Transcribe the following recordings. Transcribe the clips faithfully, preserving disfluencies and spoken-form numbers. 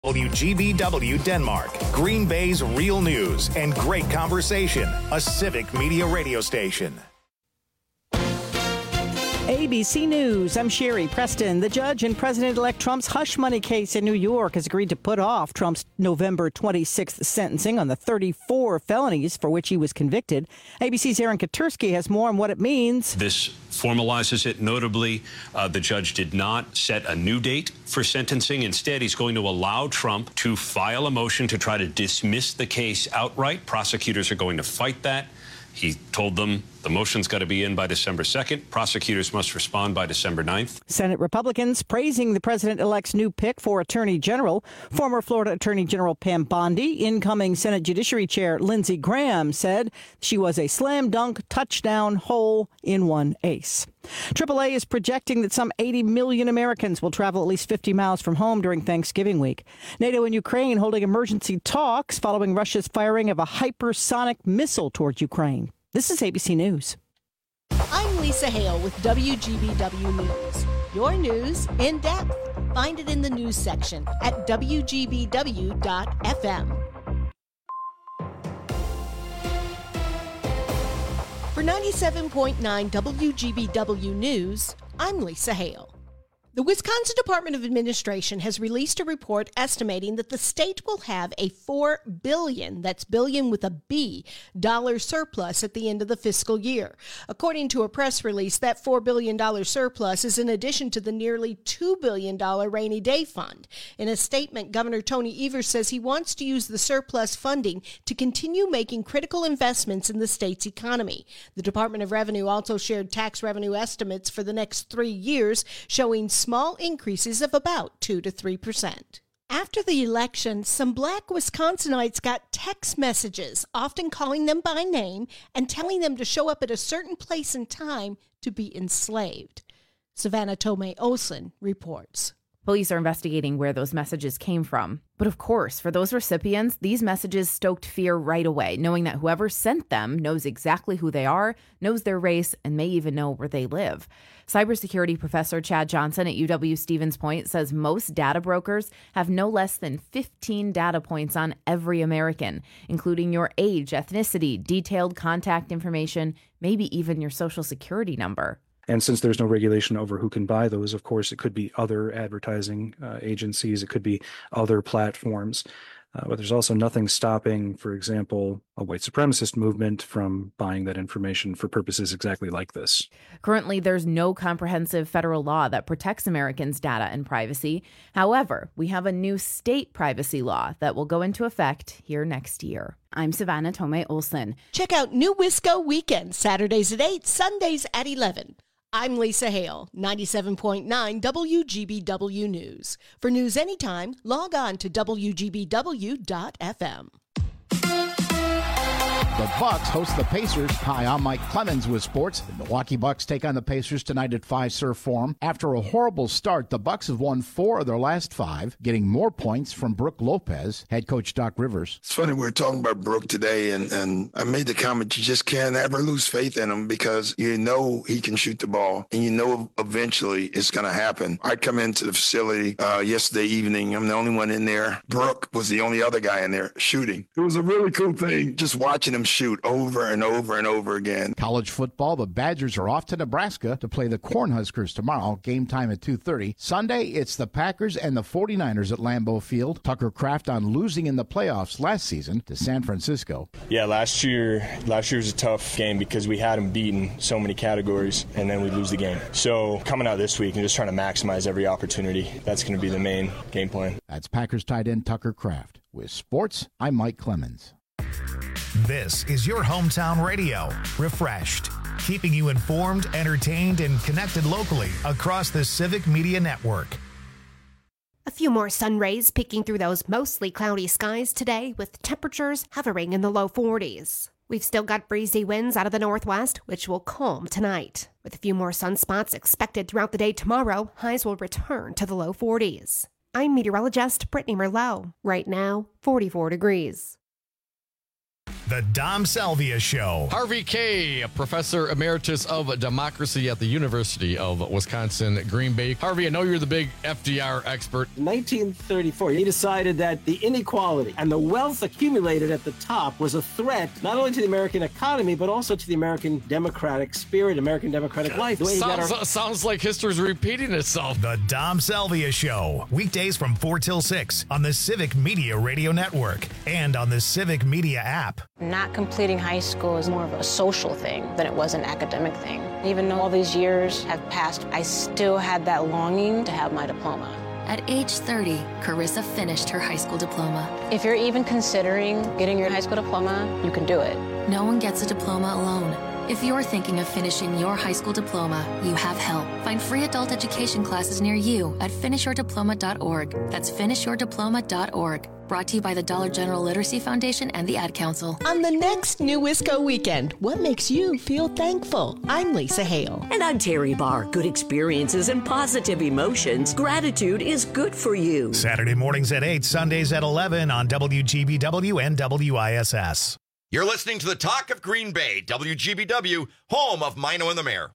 W G B W Denmark, Green Bay's real news and great conversation, a civic media radio station. A B C News, I'm Sherry Preston. The judge in President-elect Trump's hush money case in New York has agreed to put off Trump's November twenty-sixth sentencing on the thirty-four felonies for which he was convicted. A B C's Aaron Katursky has more on what it means. This formalizes it. Notably, uh, the judge did not set a new date for sentencing. Instead, he's going to allow Trump to file a motion to try to dismiss the case outright. Prosecutors are going to fight that. He told them the motion's got to be in by December second. Prosecutors must respond by December ninth. Senate Republicans praising the president-elect's new pick for Attorney General. Former Florida Attorney General Pam Bondi, incoming Senate Judiciary Chair Lindsey Graham said she was a slam dunk touchdown hole-in-one ace. triple A is projecting that some eighty million Americans will travel at least fifty miles from home during Thanksgiving week. NATO and Ukraine holding emergency talks following Russia's firing of a hypersonic missile towards Ukraine. This is A B C News. I'm Lisa Hale with W G B W News. Your news in depth. Find it in the news section at W G B W dot F M. For ninety-seven point nine W G B W News, I'm Lisa Hale. The Wisconsin Department of Administration has released a report estimating that the state will have a four billion dollars, that's billion with a B, dollar surplus at the end of the fiscal year. According to a press release, that four billion dollars surplus is in addition to the nearly two billion dollars rainy day fund. In a statement, Governor Tony Evers says he wants to use the surplus funding to continue making critical investments in the state's economy. The Department of Revenue also shared tax revenue estimates for the next three years, showing small increases of about two to three percent. After the election, some black Wisconsinites got text messages, often calling them by name and telling them to show up at a certain place and time to be enslaved. Savannah Tomei Olsen reports. Police are investigating where those messages came from. But of course, for those recipients, these messages stoked fear right away, knowing that whoever sent them knows exactly who they are, knows their race, and may even know where they live. Cybersecurity professor Chad Johnson at U W-Stevens Point says most data brokers have no less than fifteen data points on every American, including your age, ethnicity, detailed contact information, maybe even your social security number. And since there's no regulation over who can buy those, of course, it could be other advertising uh, agencies. It could be other platforms. Uh, but there's also nothing stopping, for example, a white supremacist movement from buying that information for purposes exactly like this. Currently, there's no comprehensive federal law that protects Americans' data and privacy. However, we have a new state privacy law that will go into effect here next year. I'm Savannah Tomei Olsen. Check out New Wisco Weekend, Saturdays at eight, Sundays at eleven. I'm Lisa Hale, ninety-seven point nine W G B W News. For news anytime, log on to W G B W dot F M. The Bucks host the Pacers. Hi, I'm Mike Clemens with sports. The Milwaukee Bucks take on the Pacers tonight at Fiserv Forum. After a horrible start, the Bucks have won four of their last five, getting more points from Brook Lopez. Head coach Doc Rivers. It's funny, we were talking about Brook today, and, and I made the comment, you just can't ever lose faith in him because you know he can shoot the ball, and you know eventually it's going to happen. I come into the facility uh, yesterday evening. I'm the only one in there. Brook was the only other guy in there shooting. It was a really cool thing, just watching him shoot over and over and over again. College football, the Badgers are off to Nebraska to play the Cornhuskers tomorrow. Game time at two thirty. Sunday, it's the Packers and the forty-niners at Lambeau Field. Tucker Kraft on losing in the playoffs last season to San Francisco. Yeah, last year, last year was a tough game because we had them beaten so many categories, and then we lose the game. So coming out this week and just trying to maximize every opportunity, that's going to be the main game plan. That's Packers tight end Tucker Kraft. With sports, I'm Mike Clemens. This is your hometown radio, Refreshed, keeping you informed, entertained, and connected locally across the Civic Media Network. A few more sun rays peeking through those mostly cloudy skies today, with temperatures hovering in the low forties. We've still got breezy winds out of the northwest, which will calm tonight. With a few more sunspots expected throughout the day tomorrow, highs will return to the low forties. I'm meteorologist Brittany Merlot. Right now, forty-four degrees. The Dom Salvia Show. Harvey Kaye, professor emeritus of democracy at the University of Wisconsin, Green Bay. Harvey, I know you're the big F D R expert. In nineteen thirty-four, he decided that the inequality and the wealth accumulated at the top was a threat not only to the American economy, but also to the American democratic spirit, American democratic life. The way he got Sounds, our- sounds like history's repeating itself. The Dom Salvia Show. Weekdays from four till six on the Civic Media Radio Network and on the Civic Media app. Not completing high school is more of a social thing than it was an academic thing. Even though all these years have passed, I still had that longing to have my diploma. At age thirty, Carissa finished her high school diploma. If you're even considering getting your high school diploma, you can do it. No one gets a diploma alone. If you're thinking of finishing your high school diploma, you have help. Find free adult education classes near you at finish your diploma dot org. That's finish your diploma dot org. Brought to you by the Dollar General Literacy Foundation and the Ad Council. On the next New Wisco Weekend, what makes you feel thankful? I'm Lisa Hale. And I'm Terry Barr. Good experiences and positive emotions. Gratitude is good for you. Saturday mornings at eight, Sundays at eleven on W G B W and W I S S. You're listening to the Talk of Green Bay, W G B W, home of Mino and the Mayor.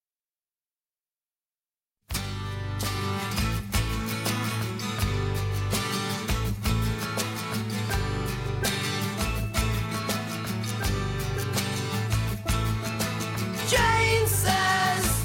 Jane says.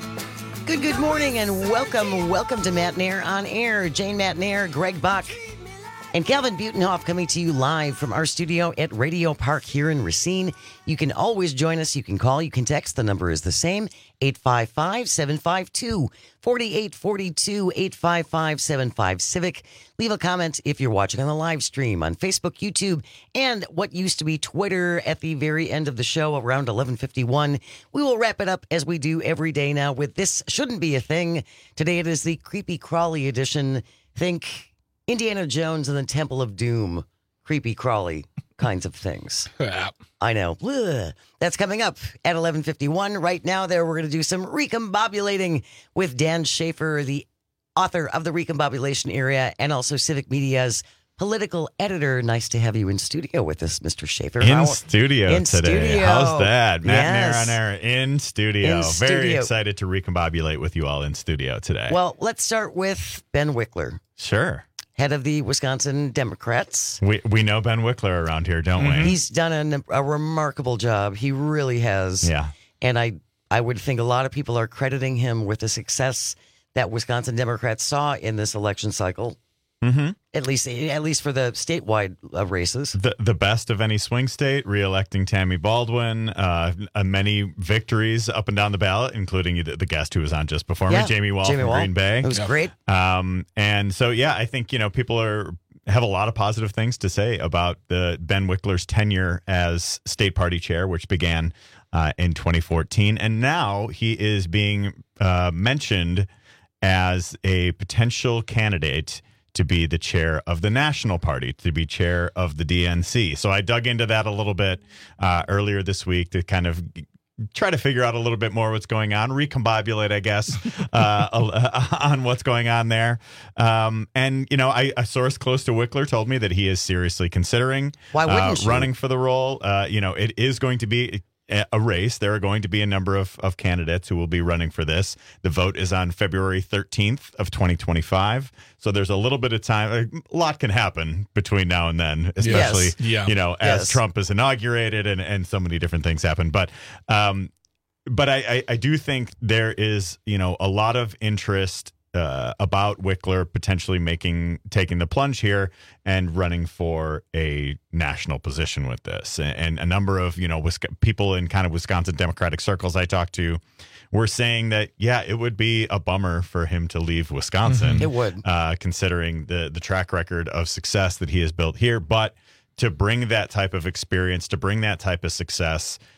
Good, good morning and welcome, welcome to Matt Nair on Air. Jane Matt Nair, Greg Buck, and Calvin Butenhoff coming to you live from our studio at Radio Park here in Racine. You can always join us. You can call. You can text. The number is the same, eight five five, seven five two, four eight four two, eight five five, seven five Civic. Leave a comment if you're watching on the live stream on Facebook, YouTube, and what used to be Twitter at the very end of the show around eleven fifty-one. We will wrap it up as we do every day now with This Shouldn't Be a Thing. Today it is the Creepy Crawly edition. Think Indiana Jones and the Temple of Doom, creepy crawly kinds of things. I know. Ugh. That's coming up at eleven fifty-one. Right now, there we're going to do some recombobulating with Dan Schaefer, the author of the Recombobulation Area, and also Civic Media's political editor. Nice to have you in studio with us, Mister Schaefer. In How- studio in today. studio. How's that? Matt Yes. Nair on air in studio. In Very studio. excited to recombobulate with you all in studio today. Well, let's start with Ben Wickler, sure. head of the Wisconsin Democrats. We we know Ben Wickler around here, don't we? He's done an, a remarkable job. He really has. Yeah. And I, I would think a lot of people are crediting him with the success that Wisconsin Democrats saw in this election cycle. Mm-hmm. At least, at least for the statewide uh, races. The the best of any swing state, re-electing Tammy Baldwin, uh, uh, many victories up and down the ballot, including the, the guest who was on just before Yeah, me, Jamie Wall Jamie from Wall. Green Bay. It was great. Um, and so, yeah, I think, you know, people are have a lot of positive things to say about the Ben Wickler's tenure as state party chair, which began uh, in twenty fourteen. And now he is being uh, mentioned as a potential candidate to be the chair of the national party, to be chair of the D N C. So I dug into that a little bit uh, earlier this week to kind of try to figure out a little bit more what's going on, recombobulate, I guess, uh, on what's going on there. Um, and, you know, I, a source close to Wickler told me that he is seriously considering Why wouldn't uh, you? running for the role. Uh, you know, it is going to be a race. There are going to be a number of, of candidates who will be running for this. The vote is on February thirteenth of twenty twenty-five. So there's a little bit of time. A lot can happen between now and then, especially, Yes. Yeah. you know, as Yes. Trump is inaugurated and, and so many different things happen. But, um, but I, I, I do think there is, you know, a lot of interest uh, about Wickler potentially making taking the plunge here and running for a national position with this. And, and a number of, you know, Wisc- people in kind of Wisconsin Democratic circles I talked to were saying that, yeah, it would be a bummer for him to leave Wisconsin. It would. Uh, considering the, the track record of success that he has built here. But to bring that type of experience, to bring that type of success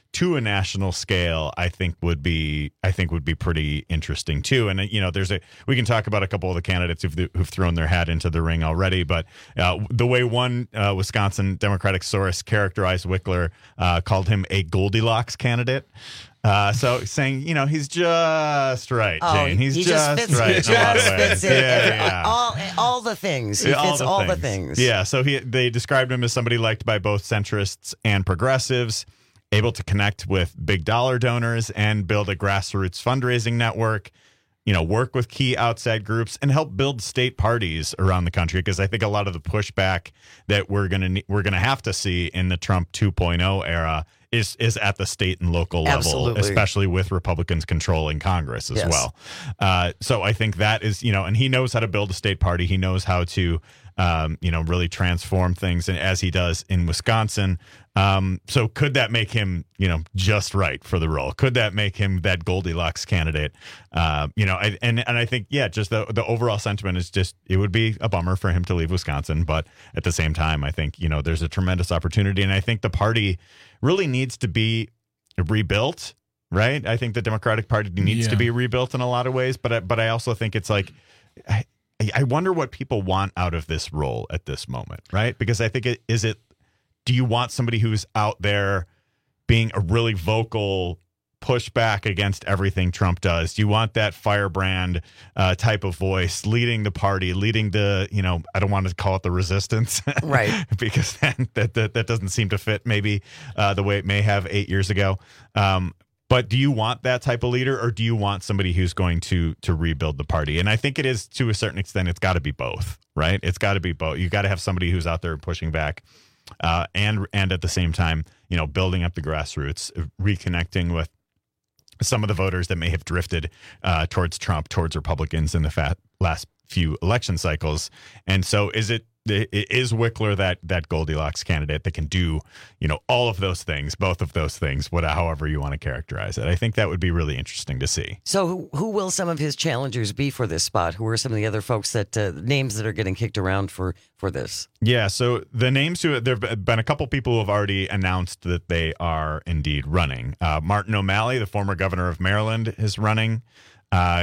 to a national scale, I think would be I think would be pretty interesting too. And you know, there's a we can talk about a couple of the candidates who've, who've thrown their hat into the ring already. But uh, the way one uh, Wisconsin Democratic source characterized Wickler, uh, called him a Goldilocks candidate. Uh, so saying, you know, he's just right, Oh, Jane. He's he just, just fits, right. Just in a lot of fits ways. in. Yeah, yeah. All, all the things. He Yeah, fits all the things. Yeah, so he they described him as somebody liked by both centrists and progressives, able to connect with big dollar donors and build a grassroots fundraising network, you know, work with key outside groups and help build state parties around the country. Because I think a lot of the pushback that we're gonna we're gonna have to see in the Trump two point oh era is is at the state and local level, Absolutely. especially with Republicans controlling Congress as Yes. well. Uh, so I think that is, you know, and he knows how to build a state party. He knows how to, um, you know, really transform things, and as he does in Wisconsin. Um, so could that make him, you know, just right for the role? Could that make him that Goldilocks candidate? Uh, you know, I, and and I think, yeah, just the the overall sentiment is just it would be a bummer for him to leave Wisconsin, but at the same time, I think, you know, there's a tremendous opportunity, and I think the party really needs to be rebuilt. Right? I think the Democratic Party needs Yeah. to be rebuilt in a lot of ways, but I, but I also think it's like. I, I wonder what people want out of this role at this moment, right? Because I think it is it. Do you want somebody who's out there being a really vocal pushback against everything Trump does? Do you want that firebrand uh, type of voice leading the party, leading the, you know, I don't want to call it the resistance, right? Because then that, that that doesn't seem to fit maybe uh, the way it may have eight years ago. Um, But do you want that type of leader, or do you want somebody who's going to to rebuild the party? And I think it is, to a certain extent, it's got to be both, right? It's got to be both. You got to have somebody who's out there pushing back, uh, and and at the same time, you know, building up the grassroots, reconnecting with some of the voters that may have drifted uh, towards Trump, towards Republicans in the fat last few election cycles. And so, is it? Is Wickler that that Goldilocks candidate that can do, you know, all of those things, both of those things, what, however you want to characterize it? I think that would be really interesting to see. So who, who will some of his challengers be for this spot? Who are some of the other folks that uh, names that are getting kicked around for for this? Yeah, so the names who there have been a couple people who have already announced that they are indeed running. Uh, Martin O'Malley, the former governor of Maryland, is running. Uh,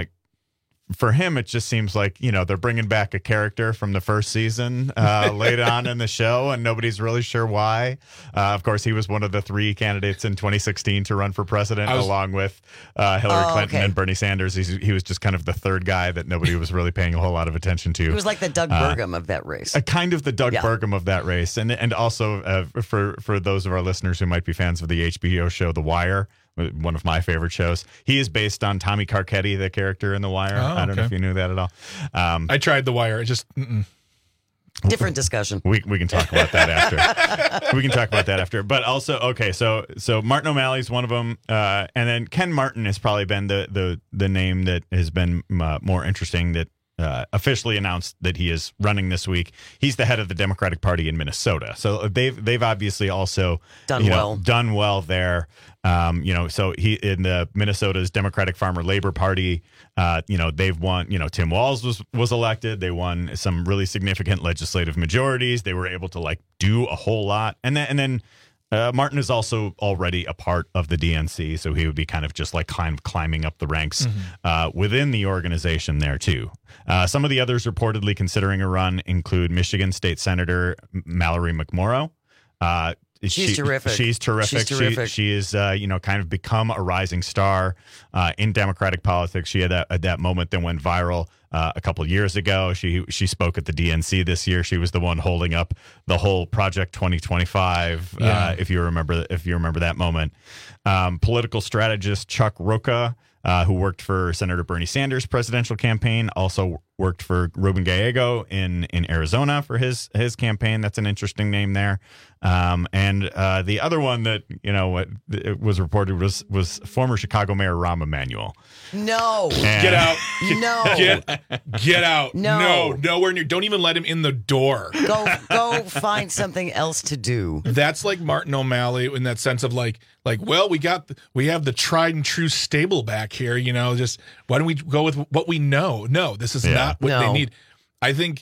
For him, it just seems like, you know, they're bringing back a character from the first season uh, late on in the show, and nobody's really sure why. Uh, of course, he was one of the three candidates in twenty sixteen to run for president, was, along with uh, Hillary oh, Clinton okay. and Bernie Sanders. He's, he was just kind of the third guy that nobody was really paying a whole lot of attention to. He was like the Doug Uh, Burgum of that race. A kind of the Doug Yeah. Burgum of that race. And and also uh, for, for those of our listeners who might be fans of the H B O show The Wire, one of my favorite shows, he is based on Tommy Carcetti, the character in The Wire. Oh, I don't know okay. if you knew that at all. Um, I tried The Wire. It just mm-mm. Different discussion. We we can talk about that after. We can talk about that after. But also, okay, so so Martin O'Malley's one of them, uh, and then Ken Martin has probably been the the the name that has been uh, more interesting, that uh, officially announced that he is running this week. He's the head of the Democratic Party in Minnesota, so they've they've obviously also Done you know, well. done well there. Um, you know, so he in the Minnesota's Democratic Farmer Labor Party, uh, you know, they've won, you know, Tim Walz was, was elected. They won some really significant legislative majorities. They were able to like do a whole lot. And then, and then, uh, Martin is also already a part of the D N C. So he would be kind of just like kind of climbing up the ranks, Mm-hmm. uh, within the organization there too. Uh, some of the others reportedly considering a run include Michigan State Senator Mallory McMorrow. Uh, She's she, terrific. She's terrific. She's terrific. She, she is, uh, you know, kind of become a rising star uh, in Democratic politics. She had that, at that moment that went viral uh, a couple years ago. She she spoke at the D N C this year. She was the one holding up the whole Project twenty twenty-five. Yeah. Uh, if you remember, if you remember that moment. Um, political strategist Chuck Roca, uh, who worked for Senator Bernie Sanders' presidential campaign, also worked for Ruben Gallego in, in Arizona for his his campaign. That's an interesting name there. Um, and uh, the other one that, you know, what it was reported was was former Chicago Mayor Rahm Emanuel. No. And- Get out. No. Get, get out. No. No. Nowhere near. Don't even let him in the door. Go go find something else to do. That's like Martin O'Malley in that sense of like, like, well, we got, the, we have the tried and true stable back here. You know, just why don't we go with what we know? No, this is Yeah. not what No. they need. I think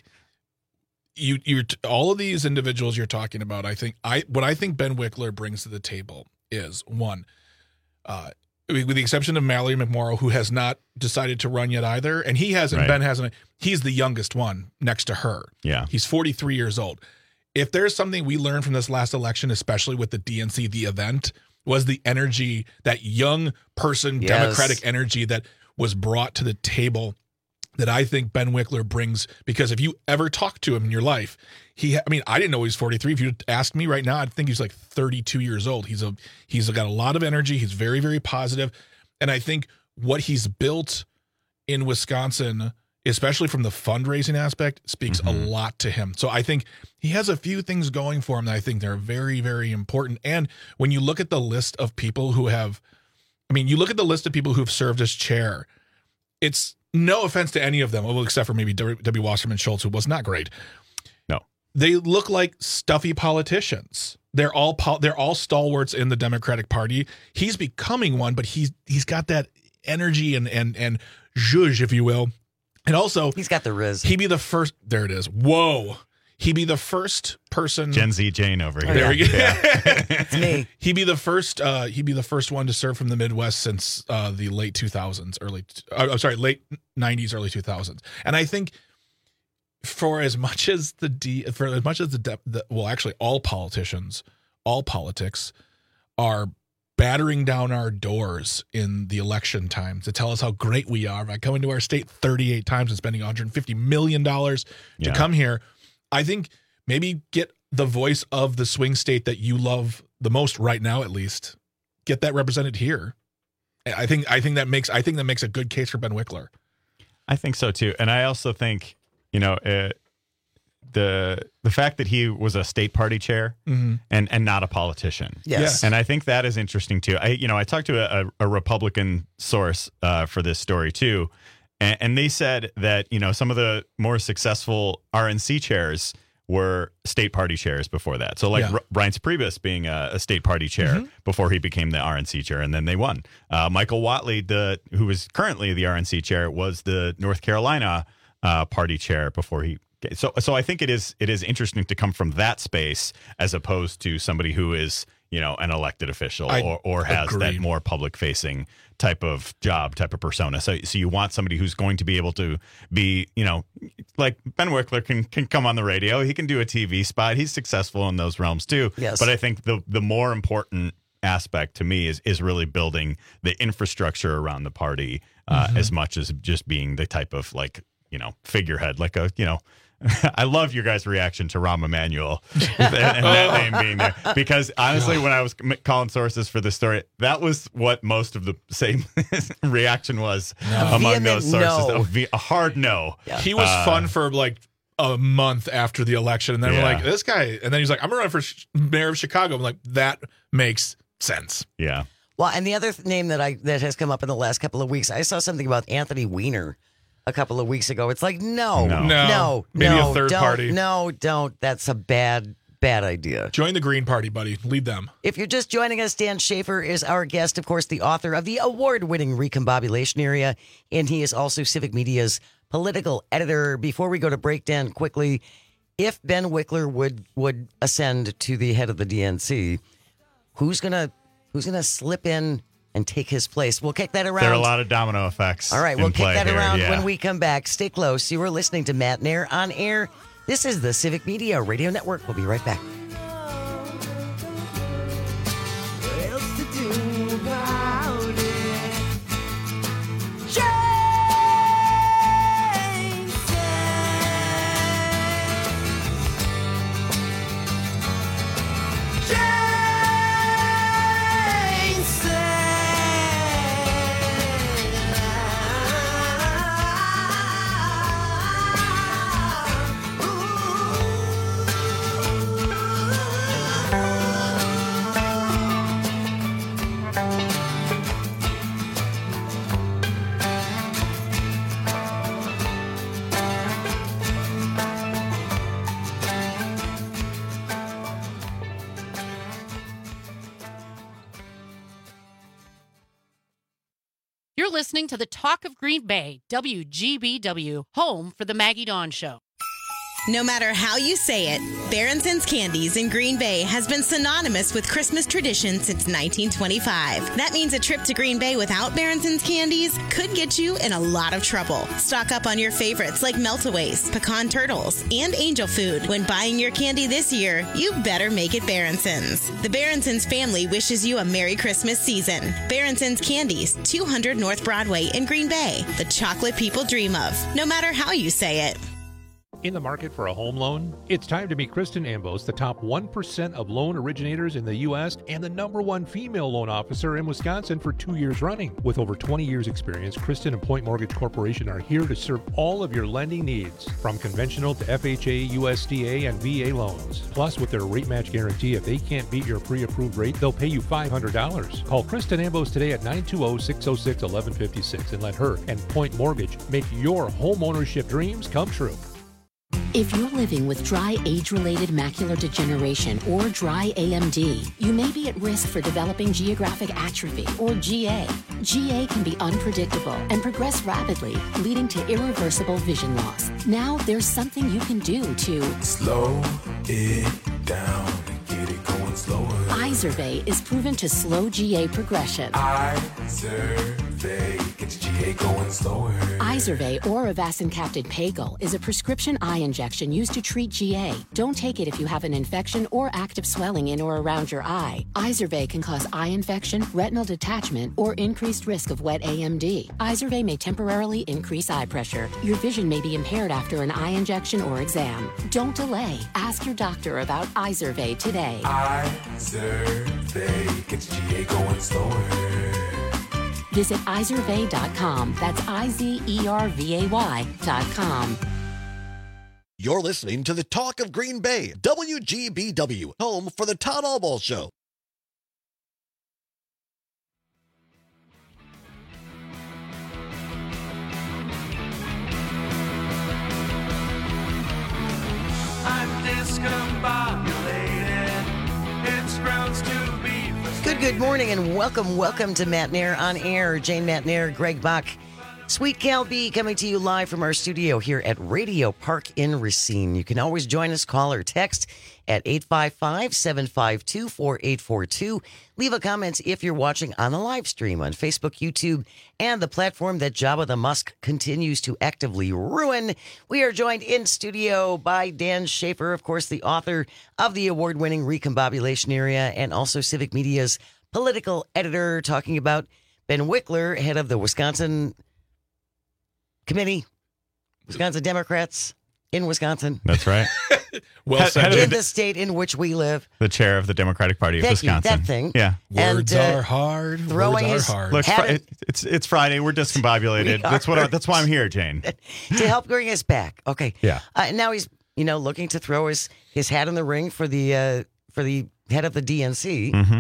you, you, all of these individuals you're talking about. I think I, what I think Ben Wickler brings to the table is. One, uh, with the exception of Mallory McMorrow, who has not decided to run yet either, and he hasn't, Right. Ben hasn't, he's the youngest one next to her. Yeah. He's forty-three years old. If there's something we learned from this last election, especially with the D N C, the event, was the energy, that young person, Yes. democratic energy that was brought to the table that I think Ben Wickler brings, because if you ever talk to him in your life, he, I mean, I didn't know he was forty-three. If you asked me right now, I'd think he's like thirty-two years old. He's a, he's got a lot of energy. He's very, very positive. And I think what he's built in Wisconsin, especially from the fundraising aspect, speaks Mm-hmm. a lot to him. So I think he has a few things going for him that I think they're very, very important. And when you look at the list of people who have, I mean, you look at the list of people who've served as chair, it's no offense to any of them, well, except for maybe Debbie Wasserman Schultz, who was not great. No. They look like stuffy politicians. They're all pol- they're all stalwarts in the Democratic Party. He's becoming one, but he's he's got that energy and and and zhuzh, if you will. And also, he's got the riz. He'd be the first. There it is. Whoa. He'd be the first person. Gen Z Jane over here. There we go. Yeah. It's me. He'd be the first. Uh, he'd be the first one to serve from the Midwest since uh, the late two thousands, early. Uh, I'm sorry, late nineties, early two thousands. And I think, for as much as the D, for as much as the, de- the well, actually, all politicians, all politics, are battering down our doors in the election time to tell us how great we are by coming to our state thirty-eight times and spending one hundred fifty million dollars to Yeah. come here. I think maybe get the voice of the swing state that you love the most right now, at least, get that represented here. I think I think that makes I think that makes a good case for Ben Wickler. I think so too, and I also think you know uh, the the fact that he was a state party chair Mhm. and and not a politician. Yes. Yes. And I think that is interesting too. I you know I talked to a, a Republican source uh, for this story too, and, and they said that you know some of the more successful R N C chairs were state party chairs before that. So like Yeah. R- Brian Priebus being a, a state party chair Mhm. before he became the R N C chair, and then they won. Uh, Michael Whatley, the who is currently the R N C chair, was the North Carolina uh, party chair before he. So so I think it is it is interesting to come from that space as opposed to somebody who is you know an elected official I or or has that agree. more public facing type of job, type of persona. So so you want somebody who's going to be able to be, you know, like Ben Wickler can can come on the radio. He can do a T V spot. He's successful in those realms too. Yes. But I think the the more important aspect to me is is really building the infrastructure around the party uh, Mhm. as much as just being the type of like, you know, figurehead, like a, you know, I love your guys' reaction to Rahm Emanuel and, and that name being there, because honestly, when I was m- calling sources for this story, that was what most of the same reaction was No. among those Vehement sources. no. A, ve- a hard no. He was Uh, fun for like a month after the election, and then we're Yeah. like, this guy, and then he's like, I'm gonna run for sh- mayor of Chicago. I'm like, that makes sense. Yeah. Well, and the other th- name that I that has come up in the last couple of weeks, I saw something about Anthony Weiner a couple of weeks ago. It's like, no, No. no, No. no, Maybe a third don't, party. No, don't. That's a bad, bad idea. Join the Green Party, buddy. Lead them. If you're just joining us, Dan Schaefer is our guest, of course, the author of the award-winning Recombobulation Area, and he is also Civic Media's political editor. Before we go to break, Dan, quickly, if Ben Wickler would would ascend to the head of the D N C, who's gonna who's gonna slip in and take his place? We'll kick that around. There are a lot of domino effects. All right, in we'll kick play that here, around yeah. when we come back. Stay close. You are listening to Matt Nair on air. This is the Civic Media Radio Network. We'll be right back. What else to do about it? Jason You're listening to the Talk of Green Bay, W G B W, home for the Maggie Dawn Show. No matter how you say it, Baronson's Candies in Green Bay has been synonymous with Christmas tradition since nineteen twenty-five. That means a trip to Green Bay without Baronson's Candies could get you in a lot of trouble. Stock up on your favorites like Meltaways, Pecan Turtles, and Angel Food. When buying your candy this year, you better make it Baronson's. The Baronson's family wishes you a Merry Christmas season. Baronson's Candies, two hundred North Broadway in Green Bay. The chocolate people dream of, no matter how you say it. In the market for a home loan? It's time to meet Kristen Ambos, the top one percent of loan originators in the U S and the number one female loan officer in Wisconsin for two years running. With over twenty years experience, Kristen and Point Mortgage Corporation are here to serve all of your lending needs, from conventional to F H A, U S D A, and V A loans. Plus, with their rate match guarantee, if they can't beat your pre-approved rate, they'll pay you five hundred dollars. Call Kristen Ambos today at nine two zero, six zero six, one one five six and let her and Point Mortgage make your home ownership dreams come true. If you're living with dry age-related macular degeneration or dry A M D, you may be at risk for developing geographic atrophy or G A. G A can be unpredictable and progress rapidly, leading to irreversible vision loss. Now there's something you can do to slow it down and get it going slower. Izervay is proven to slow G A progression. Izervay gets G A going slower. Izervay or avacincaptad pagel is a prescription eye injection used to treat G A. Don't take it if you have an infection or active swelling in or around your eye. Izervay can cause eye infection, retinal detachment, or increased risk of wet A M D. Izervay may temporarily increase eye pressure. Your vision may be impaired after an eye injection or exam. Don't delay. Ask your doctor about Izervay today. Izervay gets G A going slower. Visit Izervay dot com. That's I Z E R V A Y dot com. You're listening to the Talk of Green Bay, W G B W, home for the Todd Albaugh Show. I'm discombobulated. It's grounds to be. Good, good morning and welcome, welcome to Matt Nair on Air. Jane Matt Nair, Greg Bach, Sweet Cal B coming to you live from our studio here at Radio Park in Racine. You can always join us, call or text at eight five five, seven five two, four eight four two. Leave a comment if you're watching on the live stream on Facebook, YouTube, and the platform that Jabba the Musk continues to actively ruin. We are joined in studio by Dan Schaefer, of course, the author of the award-winning Recombobulation Area and also Civic Media's political editor, talking about Ben Wickler, head of the Wisconsin Committee, Wisconsin Democrats in Wisconsin. That's right. Well said. In the state in which we live. The chair of the Democratic Party of Thank you, Wisconsin. that thing. Yeah. Words And, uh, are hard. throwing Words his are hard. Look, Had fri- it- it's it's Friday. We're discombobulated. We That's what. I, are. that's why I'm here, Jane. To help bring us back. Okay. Yeah. Uh, now he's, you know, looking to throw his, his hat in the ring for the uh, for the head of the D N C. Mm-hmm.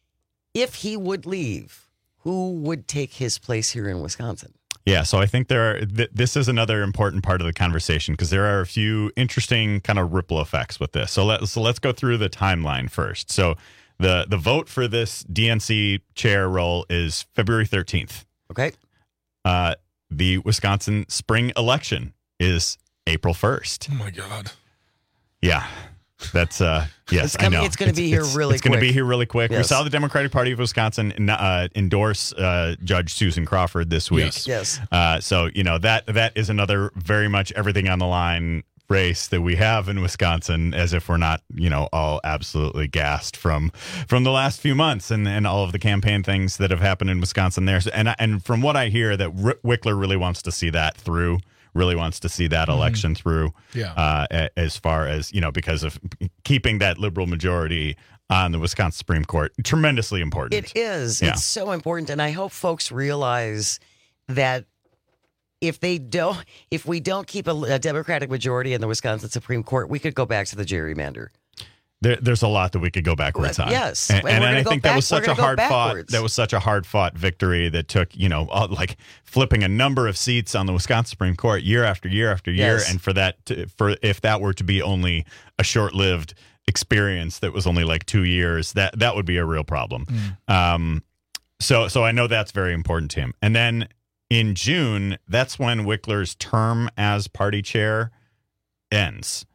If he would leave, who would take his place here in Wisconsin? Yeah, so I think there are, th- this is another important part of the conversation because there are a few interesting kind of ripple effects with this. So let's so let's go through the timeline first. So the the vote for this D N C chair role is February thirteenth. Okay. Uh, the Wisconsin spring election is April first. Oh my God. Yeah. That's uh yes, It's coming- I know. it's gonna be here really It's going to quick. be here really quick. We Yes. saw the Democratic Party of Wisconsin uh, endorse uh, Judge Susan Crawford this week. Yes. Yes. Uh, so you know that that is another very much everything on the line race that we have in Wisconsin, as if we're not you know all absolutely gassed from from the last few months and, and all of the campaign things that have happened in Wisconsin there. So, and and from what I hear, that R- Wickler really wants to see that through. Really wants to see that election through. Yeah. Uh, a- as far as you know, because of keeping that liberal majority on the Wisconsin Supreme Court, tremendously important. It is. Yeah. It's so important. And I hope folks realize that if they don't, if we don't keep a, a Democratic majority in the Wisconsin Supreme Court, we could go back to the gerrymander. There, there's a lot that we could go backwards on. Yes. and, And and we're I gonna go think that back- was we're such a gonna go hard fought. backwards. That was such a hard fought victory that took you know uh, like flipping a number of seats on the Wisconsin Supreme Court year after year after year, Yes. and for that to, for if that were to be only a short lived experience that was only like two years, that that would be a real problem. Um, so so I know that's very important to him. And then in June, that's when Wickler's term as party chair ends.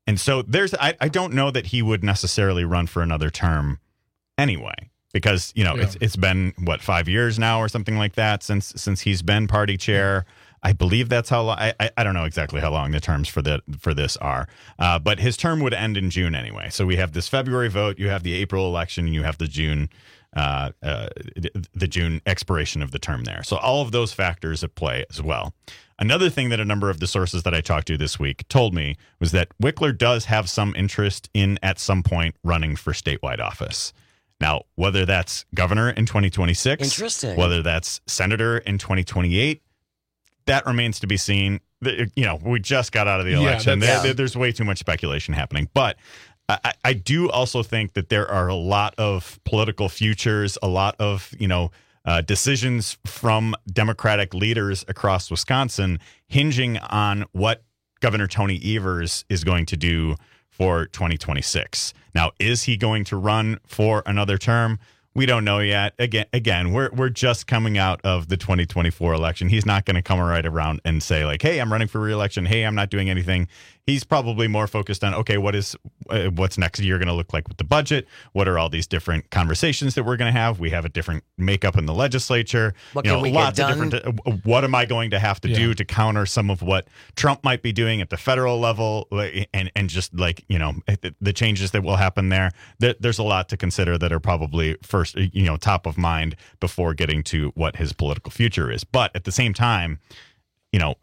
and so there's, I, I don't know that he would necessarily run for another term anyway, because, you know, yeah. it's it's been, what, five years now or something like that since since he's been party chair. I believe that's how long. I, I don't know exactly how long the terms for the for this are, uh, but his term would end in June anyway. So we have this February vote, you have the April election, you have the June uh, uh, the June expiration of the term there. So all of those factors at play as well. Another thing that a number of the sources that I talked to this week told me was that Wickler does have some interest in at some point running for statewide office. Now, whether that's governor in twenty twenty-six, Interesting. whether that's senator in twenty twenty-eight. That remains to be seen. You know, we just got out of the election. Yeah, there, there, there's way too much speculation happening. But I, I do also think that there are a lot of political futures, a lot of, you know, uh, decisions from Democratic leaders across Wisconsin hinging on what Governor Tony Evers is going to do for twenty twenty-six. Now, is he going to run for another term? We don't know yet. Again, again, we're we're just coming out of the twenty twenty-four election. He's not going to come right around and say like, "Hey, I'm running for re-election. Hey, I'm not doing anything." He's probably more focused on, okay, what is uh, what's next year going to look like with the budget? What are all these different conversations that we're going to have? We have a different makeup in the legislature. What you can know, we lots get of done? different. Uh, what am I going to have to Yeah. do to counter some of what Trump might be doing at the federal level, like, and and just like, you know, the changes that will happen there? There- There's a lot to consider that are probably first, you know, top of mind before getting to what his political future is. But at the same time, you know,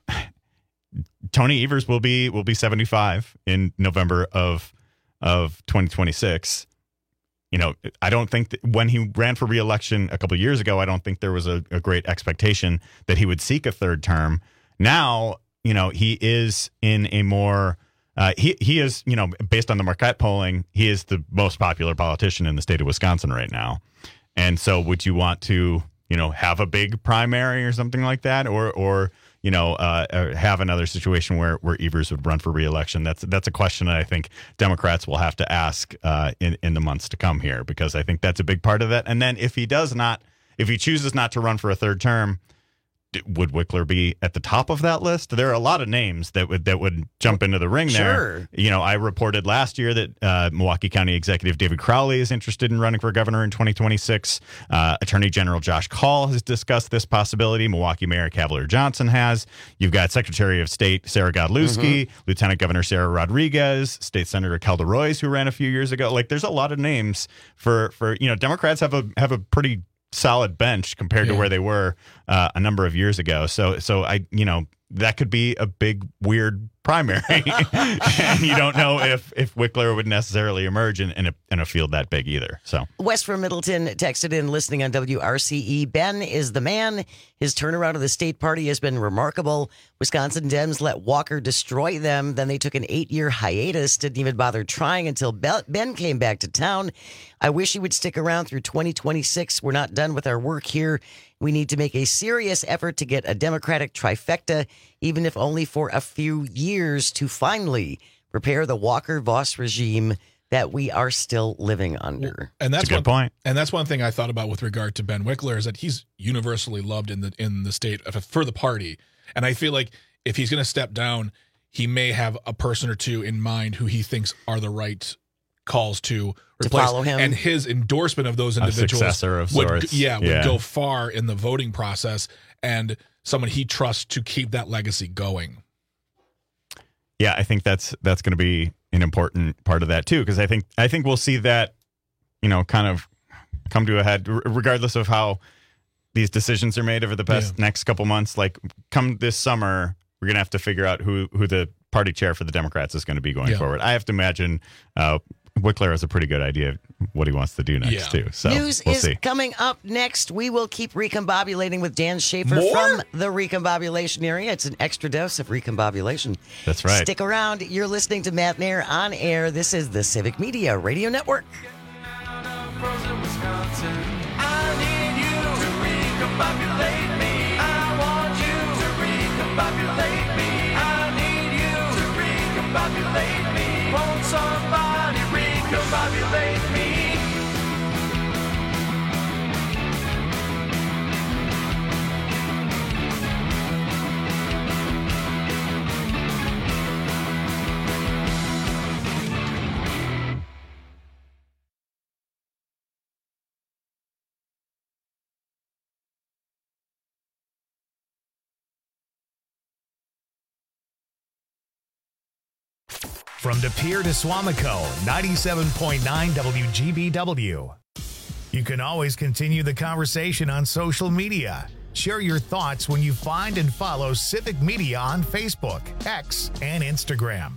Tony Evers will be will be seventy-five in November of of twenty twenty-six. You know, I don't think that when he ran for re-election a couple of years ago, I don't think there was a, a great expectation that he would seek a third term. Now, you know, he is in a more uh, he he is, you know, based on the Marquette polling, he is the most popular politician in the state of Wisconsin right now. And so, would you want to, you know, have a big primary or something like that, or or you know, uh, have another situation where, where Evers would run for re-election? That's that's a question that I think Democrats will have to ask uh, in in the months to come here, because I think that's a big part of it. And then if he does not, if he chooses not to run for a third term, would Wickler be at the top of that list? There are a lot of names that would that would jump into the ring there. Sure. You know, I reported last year that uh, Milwaukee County Executive David Crowley is interested in running for governor in twenty twenty-six. Uh, Attorney General Josh Kaul has discussed this possibility. Milwaukee Mayor Cavalier Johnson has. You've got Secretary of State Sarah Godlewski, mm-hmm. Lieutenant Governor Sarah Rodriguez, State Senator Kelda Royce, who ran a few years ago. Like, there's a lot of names for for you know, Democrats have a have a pretty solid bench compared Yeah. to where they were uh, a number of years ago. So, so I, you know, that could be a big, weird primary. And you don't know if, if Wickler would necessarily emerge in, in, a, in a field that big either. So Wes from Middleton texted in, listening on W R C E. Ben is the man. His turnaround of the state party has been remarkable. Wisconsin Dems let Walker destroy them. Then they took an eight-year hiatus, didn't even bother trying until Ben came back to town. I wish he would stick around through twenty twenty-six. We're not done with our work here. We need to make a serious effort to get a Democratic trifecta, even if only for a few years, to finally repair the Walker-Voss regime that we are still living under. And that's, that's a good one, point. And that's one thing I thought about with regard to Ben Wickler, is that he's universally loved in the in the state for the party. And I feel like if he's going to step down, he may have a person or two in mind who he thinks are the right calls to replace. To follow him. And his endorsement of those A individuals successor of would, sorts. yeah, would Yeah. go far in the voting process, and someone he trusts to keep that legacy going. yeah, I think that's that's going to be an important part of that too, because I think I think we'll see that, you know, kind of come to a head, r- regardless of how these decisions are made over the past Yeah. next couple months. Like, come this summer, we're going to have to figure out who who the party chair for the Democrats is going to be going Yeah. forward. I have to imagine uh, Wickler has a pretty good idea of what he wants to do next Yeah. too. So News we'll is see. coming up next. We will keep recombobulating with Dan Schaefer More? from the recombobulation area. It's an extra dose of recombobulation. That's right. Stick around. You're listening to Matt Nair on air. This is the Civic Media Radio Network. Frozen Wisconsin. I need you to recombobulate me. I want you to recombobulate me. I need you to recombobulate me. Won't somebody recombobulate me? From De Pere to Swamico, ninety-seven point nine W G B W. You can always continue the conversation on social media. Share your thoughts when you find and follow Civic Media on Facebook, X, and Instagram.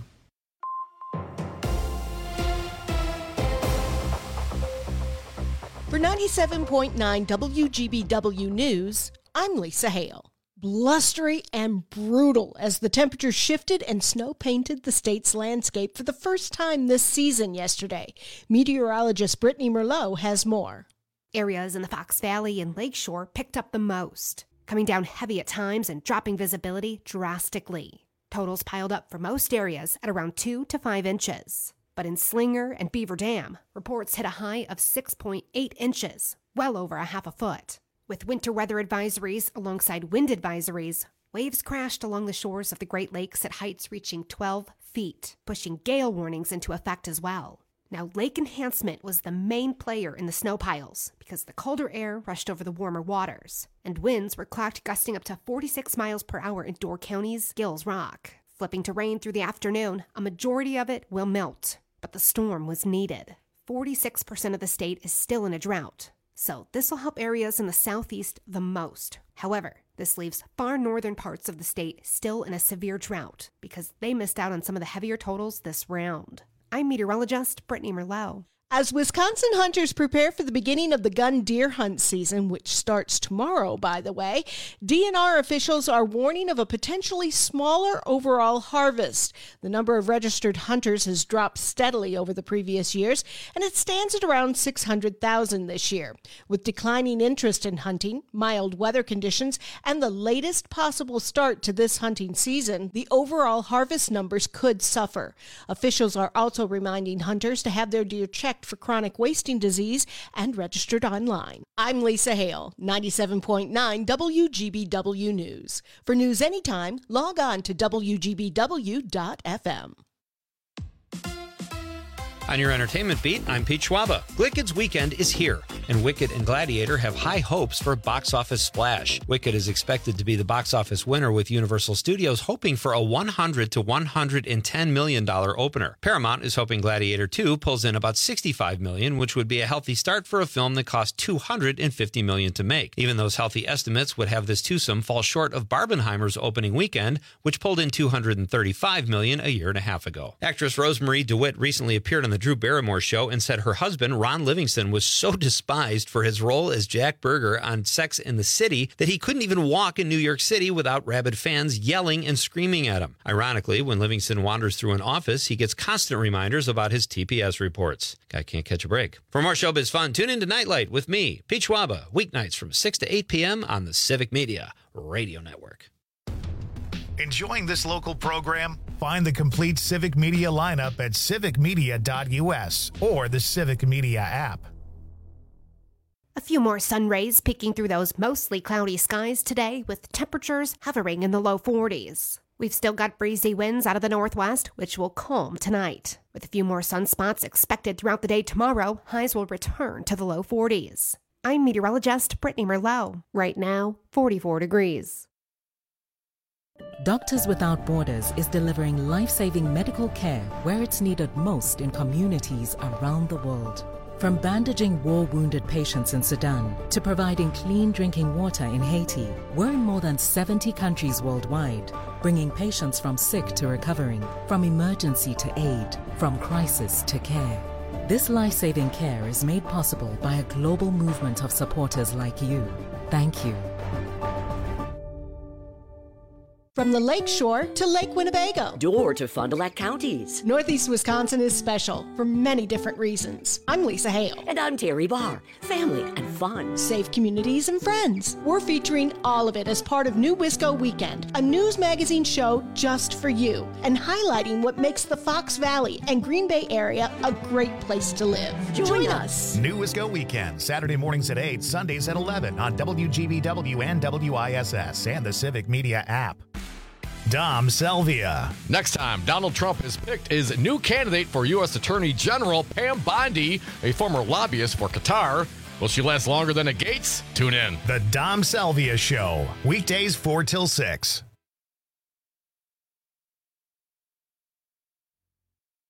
For ninety-seven point nine W G B W News, I'm Lisa Hale. Blustery and brutal as the temperature shifted and snow painted the state's landscape for the first time this season yesterday. Meteorologist Brittany Merlot has more. Areas in the Fox Valley and Lakeshore picked up the most, coming down heavy at times and dropping visibility drastically. Totals piled up for most areas at around two to five inches. But in Slinger and Beaver Dam, reports hit a high of six point eight inches, well over a half a foot. With winter weather advisories alongside wind advisories, waves crashed along the shores of the Great Lakes at heights reaching twelve feet, pushing gale warnings into effect as well. Now, lake enhancement was the main player in the snow piles because the colder air rushed over the warmer waters, and winds were clocked gusting up to forty-six miles per hour in Door County's Gills Rock. Flipping to rain through the afternoon, a majority of it will melt, but the storm was needed. forty-six percent of the state is still in a drought, so this will help areas in the southeast the most. However, this leaves far northern parts of the state still in a severe drought because they missed out on some of the heavier totals this round. I'm meteorologist Brittany Merlot. As Wisconsin hunters prepare for the beginning of the gun deer hunt season, which starts tomorrow, by the way, D N R officials are warning of a potentially smaller overall harvest. The number of registered hunters has dropped steadily over the previous years, and it stands at around six hundred thousand this year. With declining interest in hunting, mild weather conditions, and the latest possible start to this hunting season, the overall harvest numbers could suffer. Officials are also reminding hunters to have their deer checked for chronic wasting disease and registered online. I'm Lisa Hale, ninety-seven point nine W G B W News. For news anytime, log on to W G B W dot F M. On your entertainment beat, I'm Pete Schwaba. Wicked's weekend is here, and Wicked and Gladiator have high hopes for a box office splash. Wicked is expected to be the box office winner, with Universal Studios hoping for a one hundred to one hundred ten million dollars opener. Paramount is hoping Gladiator two pulls in about sixty-five million dollars, which would be a healthy start for a film that cost two hundred fifty million dollars to make. Even those healthy estimates would have this twosome fall short of Barbenheimer's opening weekend, which pulled in two hundred thirty-five million dollars a year and a half ago. Actress Rosemary DeWitt recently appeared on the Drew Barrymore show and said her husband, Ron Livingston, was so despised for his role as Jack Berger on Sex and the City that he couldn't even walk in New York City without rabid fans yelling and screaming at him. Ironically, when Livingston wanders through an office, he gets constant reminders about his T P S reports. Guy can't catch a break. For more showbiz fun, tune in to Nightlight with me, Pete Schwaba, weeknights from six to eight p.m. on the Civic Media Radio Network. Enjoying this local program? Find the complete Civic Media lineup at civic media dot U S or the Civic Media app. A few more sun rays peeking through those mostly cloudy skies today, with temperatures hovering in the low forties. We've still got breezy winds out of the northwest, which will calm tonight. With a few more sunspots expected throughout the day tomorrow, highs will return to the low forties. I'm meteorologist Brittany Merlot. Right now, forty-four degrees. Doctors Without Borders is delivering life-saving medical care where it's needed most in communities around the world. From bandaging war-wounded patients in Sudan to providing clean drinking water in Haiti, we're in more than seventy countries worldwide, bringing patients from sick to recovering, from emergency to aid, from crisis to care. This life-saving care is made possible by a global movement of supporters like you. Thank you. From the Lake Shore to Lake Winnebago. Door to Fond du Lac counties. Northeast Wisconsin is special for many different reasons. I'm Lisa Hale. And I'm Terry Barr. Family and fun. Safe communities and friends. We're featuring all of it as part of New Wisco Weekend, a news magazine show just for you, and highlighting what makes the Fox Valley and Green Bay area a great place to live. Join, Join us. New Wisco Weekend, Saturday mornings at eight, Sundays at eleven on W G B W and W I S S and the Civic Media app. Dom Selvia. Next time, Donald Trump has picked his new candidate for U S Attorney General, Pam Bondi, a former lobbyist for Qatar. Will she last longer than a Gates? Tune in. The Dom Selvia Show, weekdays four till six.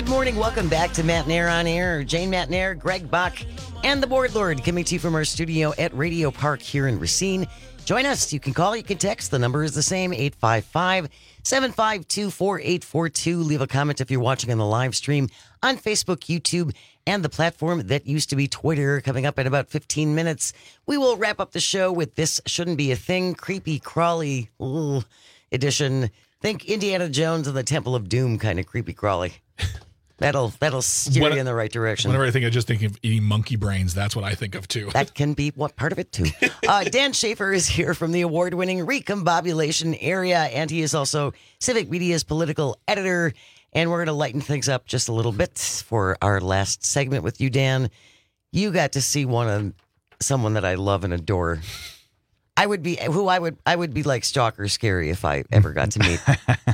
good morning. Welcome back to Matt Nair on Air. Jane Matt Nair, Greg Buck, and the Board Lord coming to you from our studio at Radio Park here in Racine. Join us. You can call, you can text. The number is the same, eight five five, seven five two, four eight four two. Leave a comment if you're watching on the live stream on Facebook, YouTube, and the platform that used to be Twitter. Coming up in about fifteen minutes, we will wrap up the show with This Shouldn't Be a Thing, creepy, crawly ugh, edition. Think Indiana Jones and the Temple of Doom kind of creepy crawly. That'll that'll steer When- you in the right direction. Whenever I think, I just think of eating monkey brains. That's what I think of too. That can be what part of it too. Uh, Dan Schaefer is here from the award-winning Recombobulation Area, and he is also Civic Media's political editor. And we're going to lighten things up just a little bit for our last segment with you, Dan. You got to see one of someone that I love and adore. I would be who I would I would be like stalker scary if I ever got to meet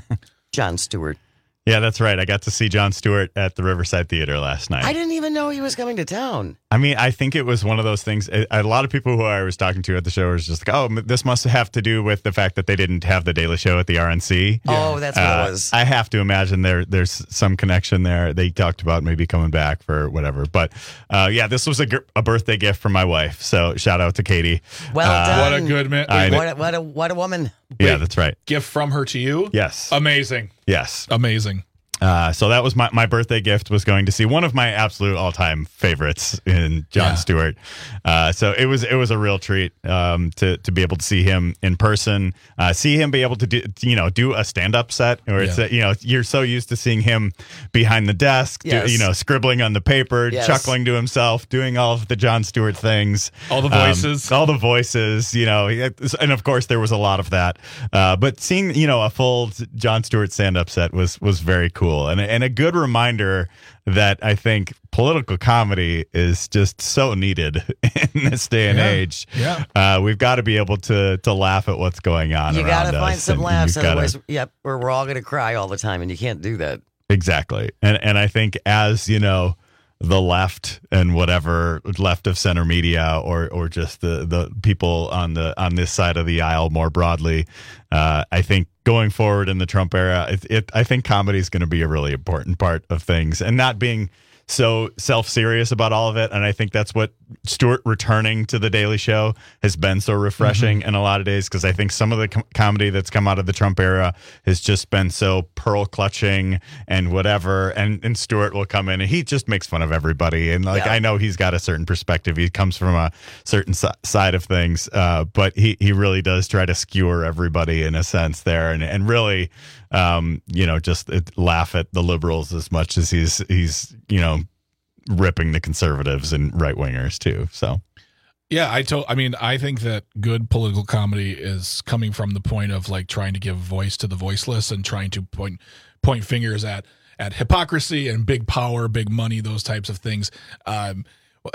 Jon Stewart. Yeah, that's right. I got to see Jon Stewart at the Riverside Theater last night. I didn't even know he was coming to town. I mean, I think it was one of those things. A a lot of people who I was talking to at the show was just like, oh, m- this must have to do with the fact that they didn't have the Daily Show at the R N C. Oh, that's what Uh, it was. I have to imagine there there's some connection there. They talked about maybe coming back for whatever. But uh, yeah, this was a, gr- a birthday gift from my wife. So shout out to Katie. Well Uh, done. What a good man. I- What a, what a what a woman. Yeah, that's right. Gift from her to you? Yes. Amazing. Yes. Amazing. Uh, so that was my, my birthday gift, was going to see one of my absolute all time favorites in Jon Yeah. Stewart. Uh, so it was it was a real treat um, to to be able to see him in person, uh, see him be able to do you know do a stand up set, or it's Yeah. a, you know you're so used to seeing him behind the desk, do- Yes. you know scribbling on the paper, Yes. chuckling to himself, doing all of the Jon Stewart things, All the Um, voices. all the voices, you know, and of course there was a lot of that. Uh, but seeing you know a full Jon Stewart stand up set was was very cool, and and a good reminder that I think political comedy is just so needed in this day and Yeah. age. Yeah. Uh, we've got to be able to to laugh at what's going on. You got gotta to find some laughs, Gotta, otherwise, yep, we're, we're all gonna cry all the time, and you can't do that. Exactly. And and I think as, you know, the left and whatever left of center media, or or just the, the people on the on this side of the aisle more broadly, uh, I think going forward in the Trump era, it, it I think comedy is going to be a really important part of things, and not being so self-serious about all of it. And I think that's what Stewart returning to the Daily Show has been so refreshing Mm-hmm. in a lot of days, because I think some of the com- comedy that's come out of the Trump era has just been so pearl clutching and whatever. And, and Stewart will come in and he just makes fun of everybody. And like, Yeah. I know he's got a certain perspective. He comes from a certain si- side of things, uh, but he, he really does try to skewer everybody in a sense there, and, and really, um, you know, just uh, laugh at the liberals as much as he's, he's, you know, ripping the conservatives and right wingers too. So, Yeah, I told. I mean, I think that good political comedy is coming from the point of like trying to give voice to the voiceless and trying to point point fingers at at hypocrisy and big power, big money, those types of things. Um,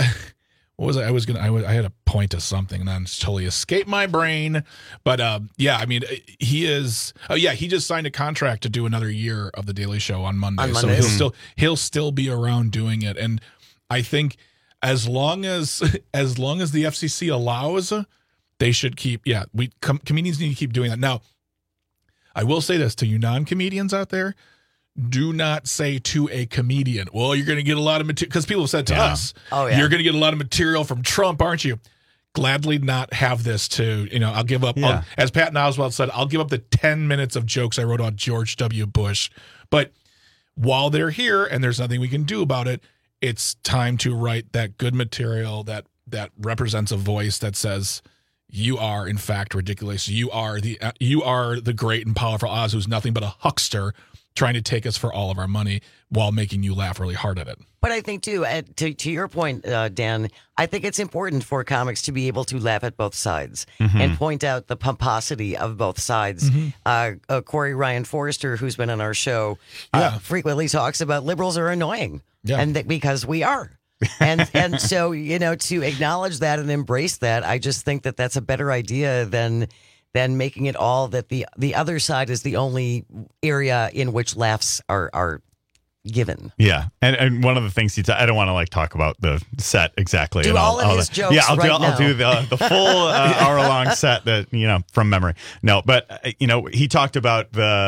what was I? I was gonna. I, was, I had a point to something, and then it's totally escaped my brain. But um, yeah, I mean, he is. Oh yeah, he just signed a contract to do another year of the Daily Show on Monday. On So Mondays. he'll still he'll still be around doing it, and I think as long as as long as the F C C allows, they should keep. Yeah, we com- comedians need to keep doing that. Now, I will say this to you non-comedians out there: do not say to a comedian, "Well, you're going to get a lot of material," because people have said to Yeah. us, Oh, yeah. "You're going to get a lot of material from Trump, aren't you?" Gladly not have this to, you know, I'll give up, Yeah. I'll, as Patton Oswalt said, I'll give up the ten minutes of jokes I wrote on George W. Bush. But while they're here and there's nothing we can do about it, it's time to write that good material that that represents a voice that says, you are in fact ridiculous. You are the uh, you are the great and powerful Oz, who's nothing but a huckster trying to take us for all of our money while making you laugh really hard at it. But I think, too, uh, to, to your point, uh, Dan, I think it's important for comics to be able to laugh at both sides Mhm. and point out the pomposity of both sides. Mhm. Uh, uh, Corey Ryan Forrester, who's been on our show, uh, Yeah. frequently talks about liberals are annoying. Yeah. And that because we are. and and so, you know, to acknowledge that and embrace that, I just think that that's a better idea than than making it all that the the other side is the only area in which laughs are are given. yeah. And and one of the things he, ta- I don't want to like talk about the set exactly. Do and all of his the- jokes Yeah, I'll right do, I'll do the, the full uh, hour long set that, you know, from memory. No, but, uh, you know, he talked about the,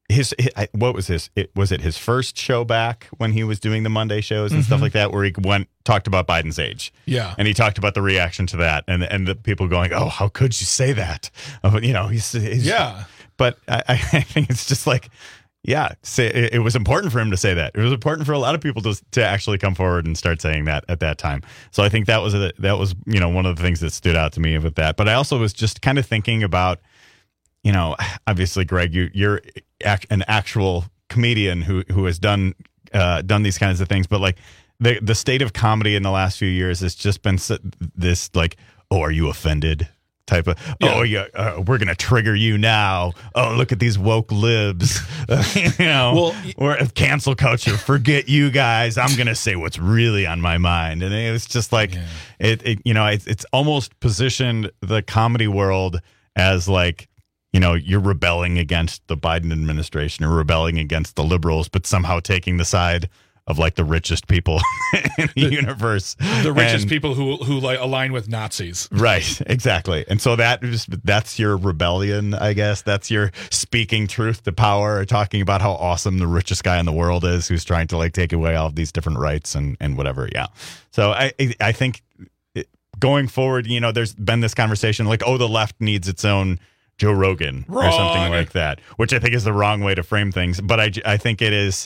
his, his I- what was his? It was it his first show back when he was doing the Monday shows and Mhm. stuff like that, where he went talked about Biden's age. Yeah. and he talked about the reaction to that, and and the people going, "Oh, how could you say that?" Oh, you know, he's, he's Yeah. But I, I think it's just like, yeah, say, it, it was important for him to say that. It was important for a lot of people to to actually come forward and start saying that at that time. So I think that was a, that was you know one of the things that stood out to me with that. But I also was just kind of thinking about, you know, obviously, Greg, you you're ac- an actual comedian who who has done uh, done these kinds of things, but like the the state of comedy in the last few years has just been so, this like, oh, are you offended? Type of, Yeah. oh yeah, uh, we're gonna trigger you now. Oh, look at these woke libs, you know, Well, or cancel culture. Forget you guys. I'm gonna say what's really on my mind, and it was just like, it, it, you know, it's it's almost positioned the comedy world as like, you know, you're rebelling against the Biden administration or rebelling against the liberals, but somehow taking the side of like the richest people in the, The- universe, The richest And- people who who like align with Nazis. Right, exactly. And so that is that's your rebellion, I guess. That's your speaking truth to power, talking about how awesome the richest guy in the world is, who's trying to like take away all of these different rights and, and whatever. Yeah. So I I think it- going forward, you know, there's been this conversation like, oh, the left needs its own Joe Rogan or something Wrong. like that, which I think is the wrong way to frame things. But I, I think it is.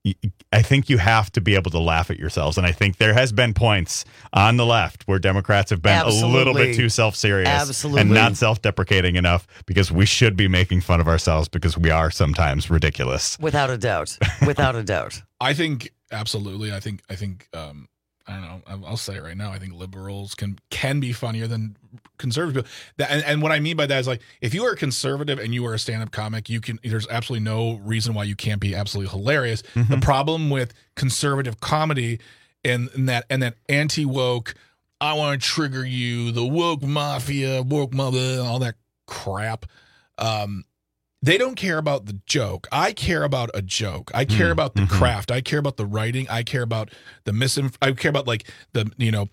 I think you have to be able to laugh at yourselves. And I think there has been points on the left where Democrats have been a little Absolutely. bit too self-serious Absolutely. and not self-deprecating enough, because we should be making fun of ourselves because we are sometimes ridiculous. Without a doubt. Without a doubt. I think absolutely. I think I think um, I don't know. I'll- I'll say it right now. I think liberals can can be funnier than conservative people. That, and, and what I mean by that is like, if you are a conservative and you are a stand-up comic, you can. There's absolutely no reason why you can't be absolutely hilarious. Mm-hmm. The problem with conservative comedy and, and that and that anti-woke, I want to trigger you, the woke mafia, woke mother, all that crap. Um, they don't care about the joke. I care about a joke. I care Mm, about the mhm. craft. I care about the writing. I care about the misinf. I care about like the you know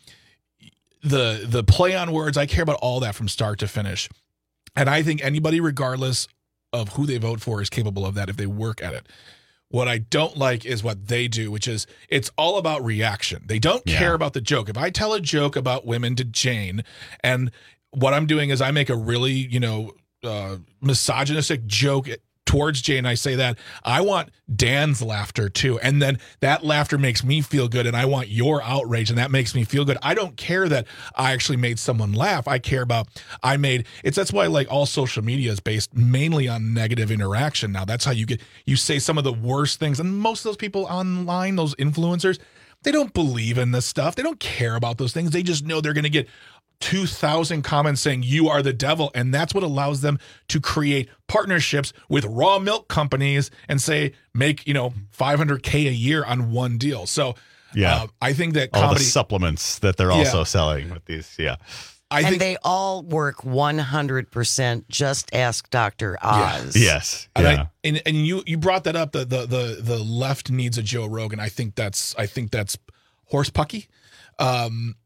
the the play on words. I care about all that from start to finish. And I think anybody, regardless of who they vote for, is capable of that if they work at it. What I don't like is what they do, which is it's all about reaction. They don't Yeah. care about the joke. If I tell a joke about women to Jane, and what I'm doing is I make a really, you know, uh, misogynistic joke towards Jane, I say that, I want Dan's laughter too. And then that laughter makes me feel good, and I want your outrage, and that makes me feel good. I don't care that I actually made someone laugh. I care about, I made, it's, that's why like all social media is based mainly on negative interaction now. That's how you get, you say some of the worst things. And most of those people online, those influencers, they don't believe in this stuff. They don't care about those things. They just know they're going to get two thousand comments saying you are the devil, and that's what allows them to create partnerships with raw milk companies and say make, you know, five hundred K a year on one deal. So Yeah. uh, I think that All comedy the supplements that they're also Yeah. selling with these. Yeah. I and think they all work one hundred percent. Just ask Doctor Oz. Yes. And, Yeah. I, and and you you brought that up, the, the the the left needs a Joe Rogan. I think that's I think that's horse pucky. Um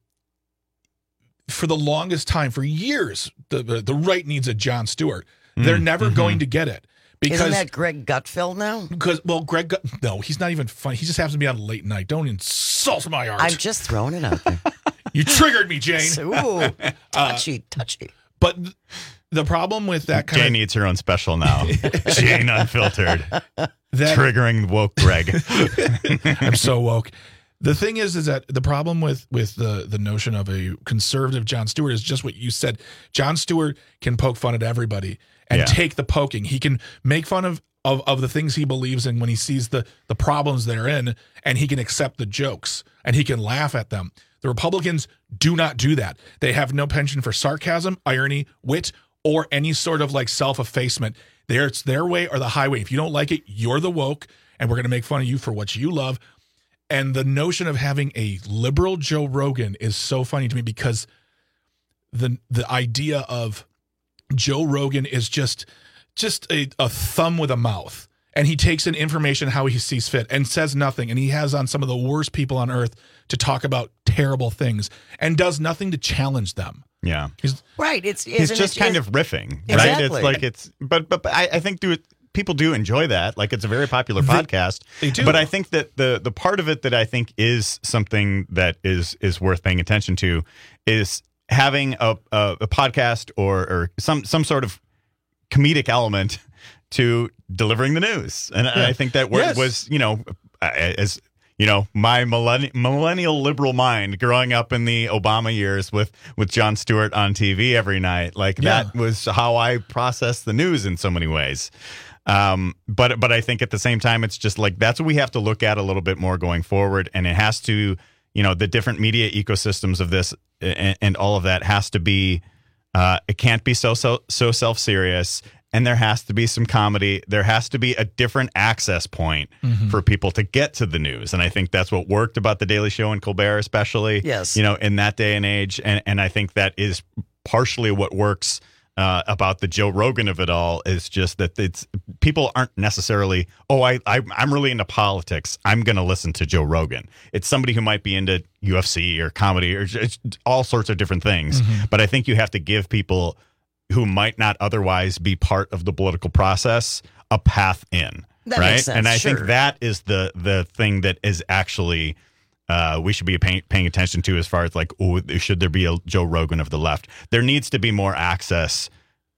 for the longest time, for years, the the, the right needs a Jon Stewart. They're Mm, never mhm. going to get it. Because Isn't that Greg Gutfeld now? Because, well, Greg, Gut- no, he's not even funny. He just happens to be on late night. Don't insult my art. I'm just throwing it out there. You triggered me, Jane. Ooh, Uh, touchy, touchy. But th- the problem with that kind Jane of needs her own special now. Jane Unfiltered. that, Triggering woke Greg. I'm so woke. The thing is, is that the problem with with the the notion of a conservative Jon Stewart is just what you said. Jon Stewart can poke fun at everybody and Yeah. take the poking. He can make fun of, of of the things he believes in when he sees the the problems they're in, and he can accept the jokes and he can laugh at them. The Republicans do not do that. They have no penchant for sarcasm, irony, wit, or any sort of like self-effacement. There, it's their way or the highway. If you don't like it, you're the woke, and we're going to make fun of you for what you love. And the notion of having a liberal Joe Rogan is so funny to me, because the the idea of Joe Rogan is just just a, a thumb with a mouth. And he takes in information how he sees fit and says nothing. And he has on some of the worst people on earth to talk about terrible things and does nothing to challenge them. Yeah. He's, Right. It's He's isn't just it- kind is- of riffing, right? Exactly. It's like it's, but but, but I, I think do it. people do enjoy that. Like, it's a very popular podcast. They do. But I think that the the part of it that I think is something that is is worth paying attention to is having a a, a podcast or or some some sort of comedic element to delivering the news. And Yeah. I think that Yes. was, you know, as you know, my millenni- millennial liberal mind growing up in the Obama years with, with Jon Stewart on T V every night. Like, Yeah. that was how I processed the news in so many ways. Um, but but I think at the same time, it's just like that's what we have to look at a little bit more going forward. And it has to, you know, the different media ecosystems of this and, and all of that has to be, uh, it can't be so, so, so self-serious. And there has to be some comedy. There has to be a different access point Mhm. for people to get to the news. And I think that's what worked about The Daily Show and Colbert, especially, Yes. you know, in that day and age. And, and I think that is partially what works uh, about the Joe Rogan of it all, is just that it's people aren't necessarily, oh, I, I, I'm really into politics, I'm going to listen to Joe Rogan. It's somebody who might be into U F C or comedy or just all sorts of different things. Mhm. But I think you have to give people who might not otherwise be part of the political process a path in, That right? makes sense, and I sure. think that is the the thing that is actually uh, we should be paying, paying attention to as far as like, oh, should there be a Joe Rogan of the left? There needs to be more access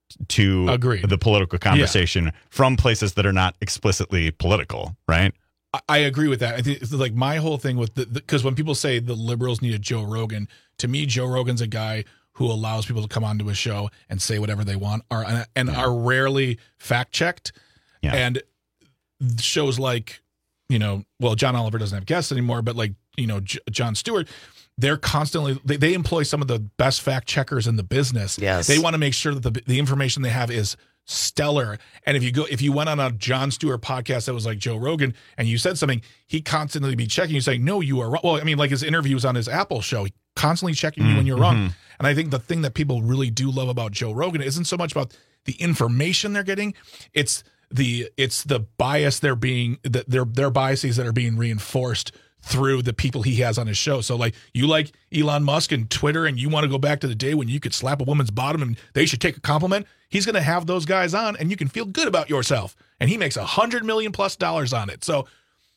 to Agreed. the political conversation from places that are not explicitly political, right? I- I agree with that. I think it's like my whole thing with the, because when people say the liberals need a Joe Rogan, to me, Joe Rogan's a guy who allows people to come onto his show and say whatever they want, are and, and are rarely fact checked. Yeah. And shows like, you know, well, John Oliver doesn't have guests anymore, but like, you know, J- Jon Stewart, they're constantly they, they employ some of the best fact checkers in the business. Yes. They want to make sure that the the information they have is stellar. And if you go if you went on a Jon Stewart podcast that was like Joe Rogan and you said something, he constantly be checking you saying, no, you are wrong. Well, I mean, like his interviews on his Apple show, he constantly checking you when you're wrong. Mhm. And I think the thing that people really do love about Joe Rogan isn't so much about the information they're getting, it's the it's the bias they're being that their their biases that are being reinforced through the people he has on his show. So like you like Elon Musk and Twitter and you want to go back to the day when you could slap a woman's bottom and they should take a compliment. He's going to have those guys on and you can feel good about yourself. And he makes a hundred million plus dollars on it. So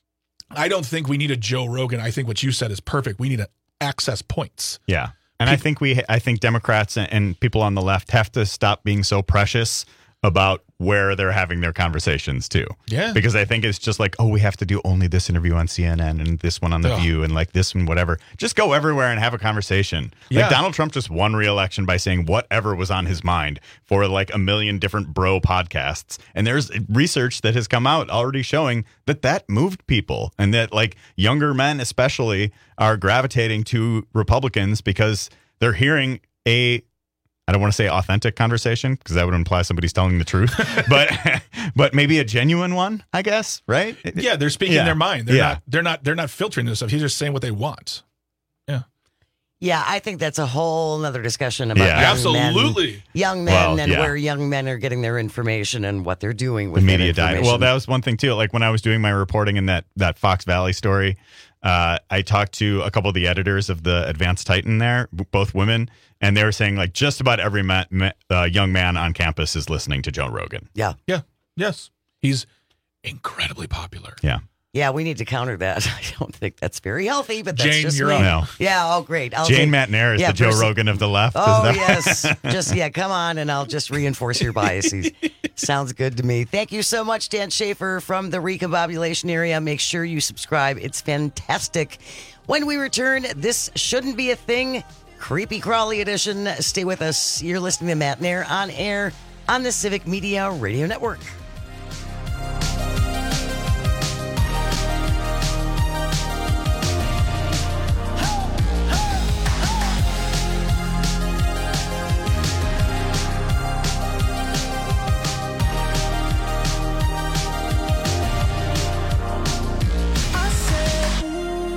I don't think we need a Joe Rogan. I think what you said is perfect. We need to access points. Yeah. And I think we, I think Democrats and, and people on the left have to stop being so precious about where they're having their conversations too. Yeah. Because I think it's just like, oh, we have to do only this interview on C N N and this one on The Ugh. View and like this one, whatever. Just go everywhere and have a conversation. Yeah. Like Donald Trump just won re-election by saying whatever was on his mind for like a million different bro podcasts. And there's research that has come out already showing that that moved people and that like younger men especially are gravitating to Republicans because they're hearing a I don't want to say authentic conversation because that would imply somebody's telling the truth, but but maybe a genuine one, I guess, right? Yeah, they're speaking Yeah. their mind. They're Yeah. not they're not they're not filtering this stuff. He's just saying what they want. Yeah. Yeah, I think that's a whole nother discussion about Yeah. young Absolutely. men, young men Well, and yeah. where young men are getting their information and what they're doing The with that media diet. information. Well, that was one thing too. Like when I was doing my reporting in that that Fox Valley story, uh, I talked to a couple of the editors of the Advanced Titan there, b- both women, and they were saying like just about every ma- ma- uh, young man on campus is listening to Joe Rogan. Yeah. Yeah. Yes. He's incredibly popular. Yeah. Yeah, we need to counter that. I don't think that's very healthy, but that's Jane, just you're me. up. No. Yeah, oh, great. I'll Jane take- Matnair is yeah, the Joe first- Rogan of the left. Oh, is that- yes. Just, yeah, come on, and I'll just reinforce your biases. Sounds good to me. Thank you so much, Dan Schaefer from the Recombobulation area. Make sure you subscribe. It's fantastic. When we return, this shouldn't be a thing. Creepy Crawly edition. Stay with us. You're listening to Matt Nair on air on the Civic Media Radio Network. I said,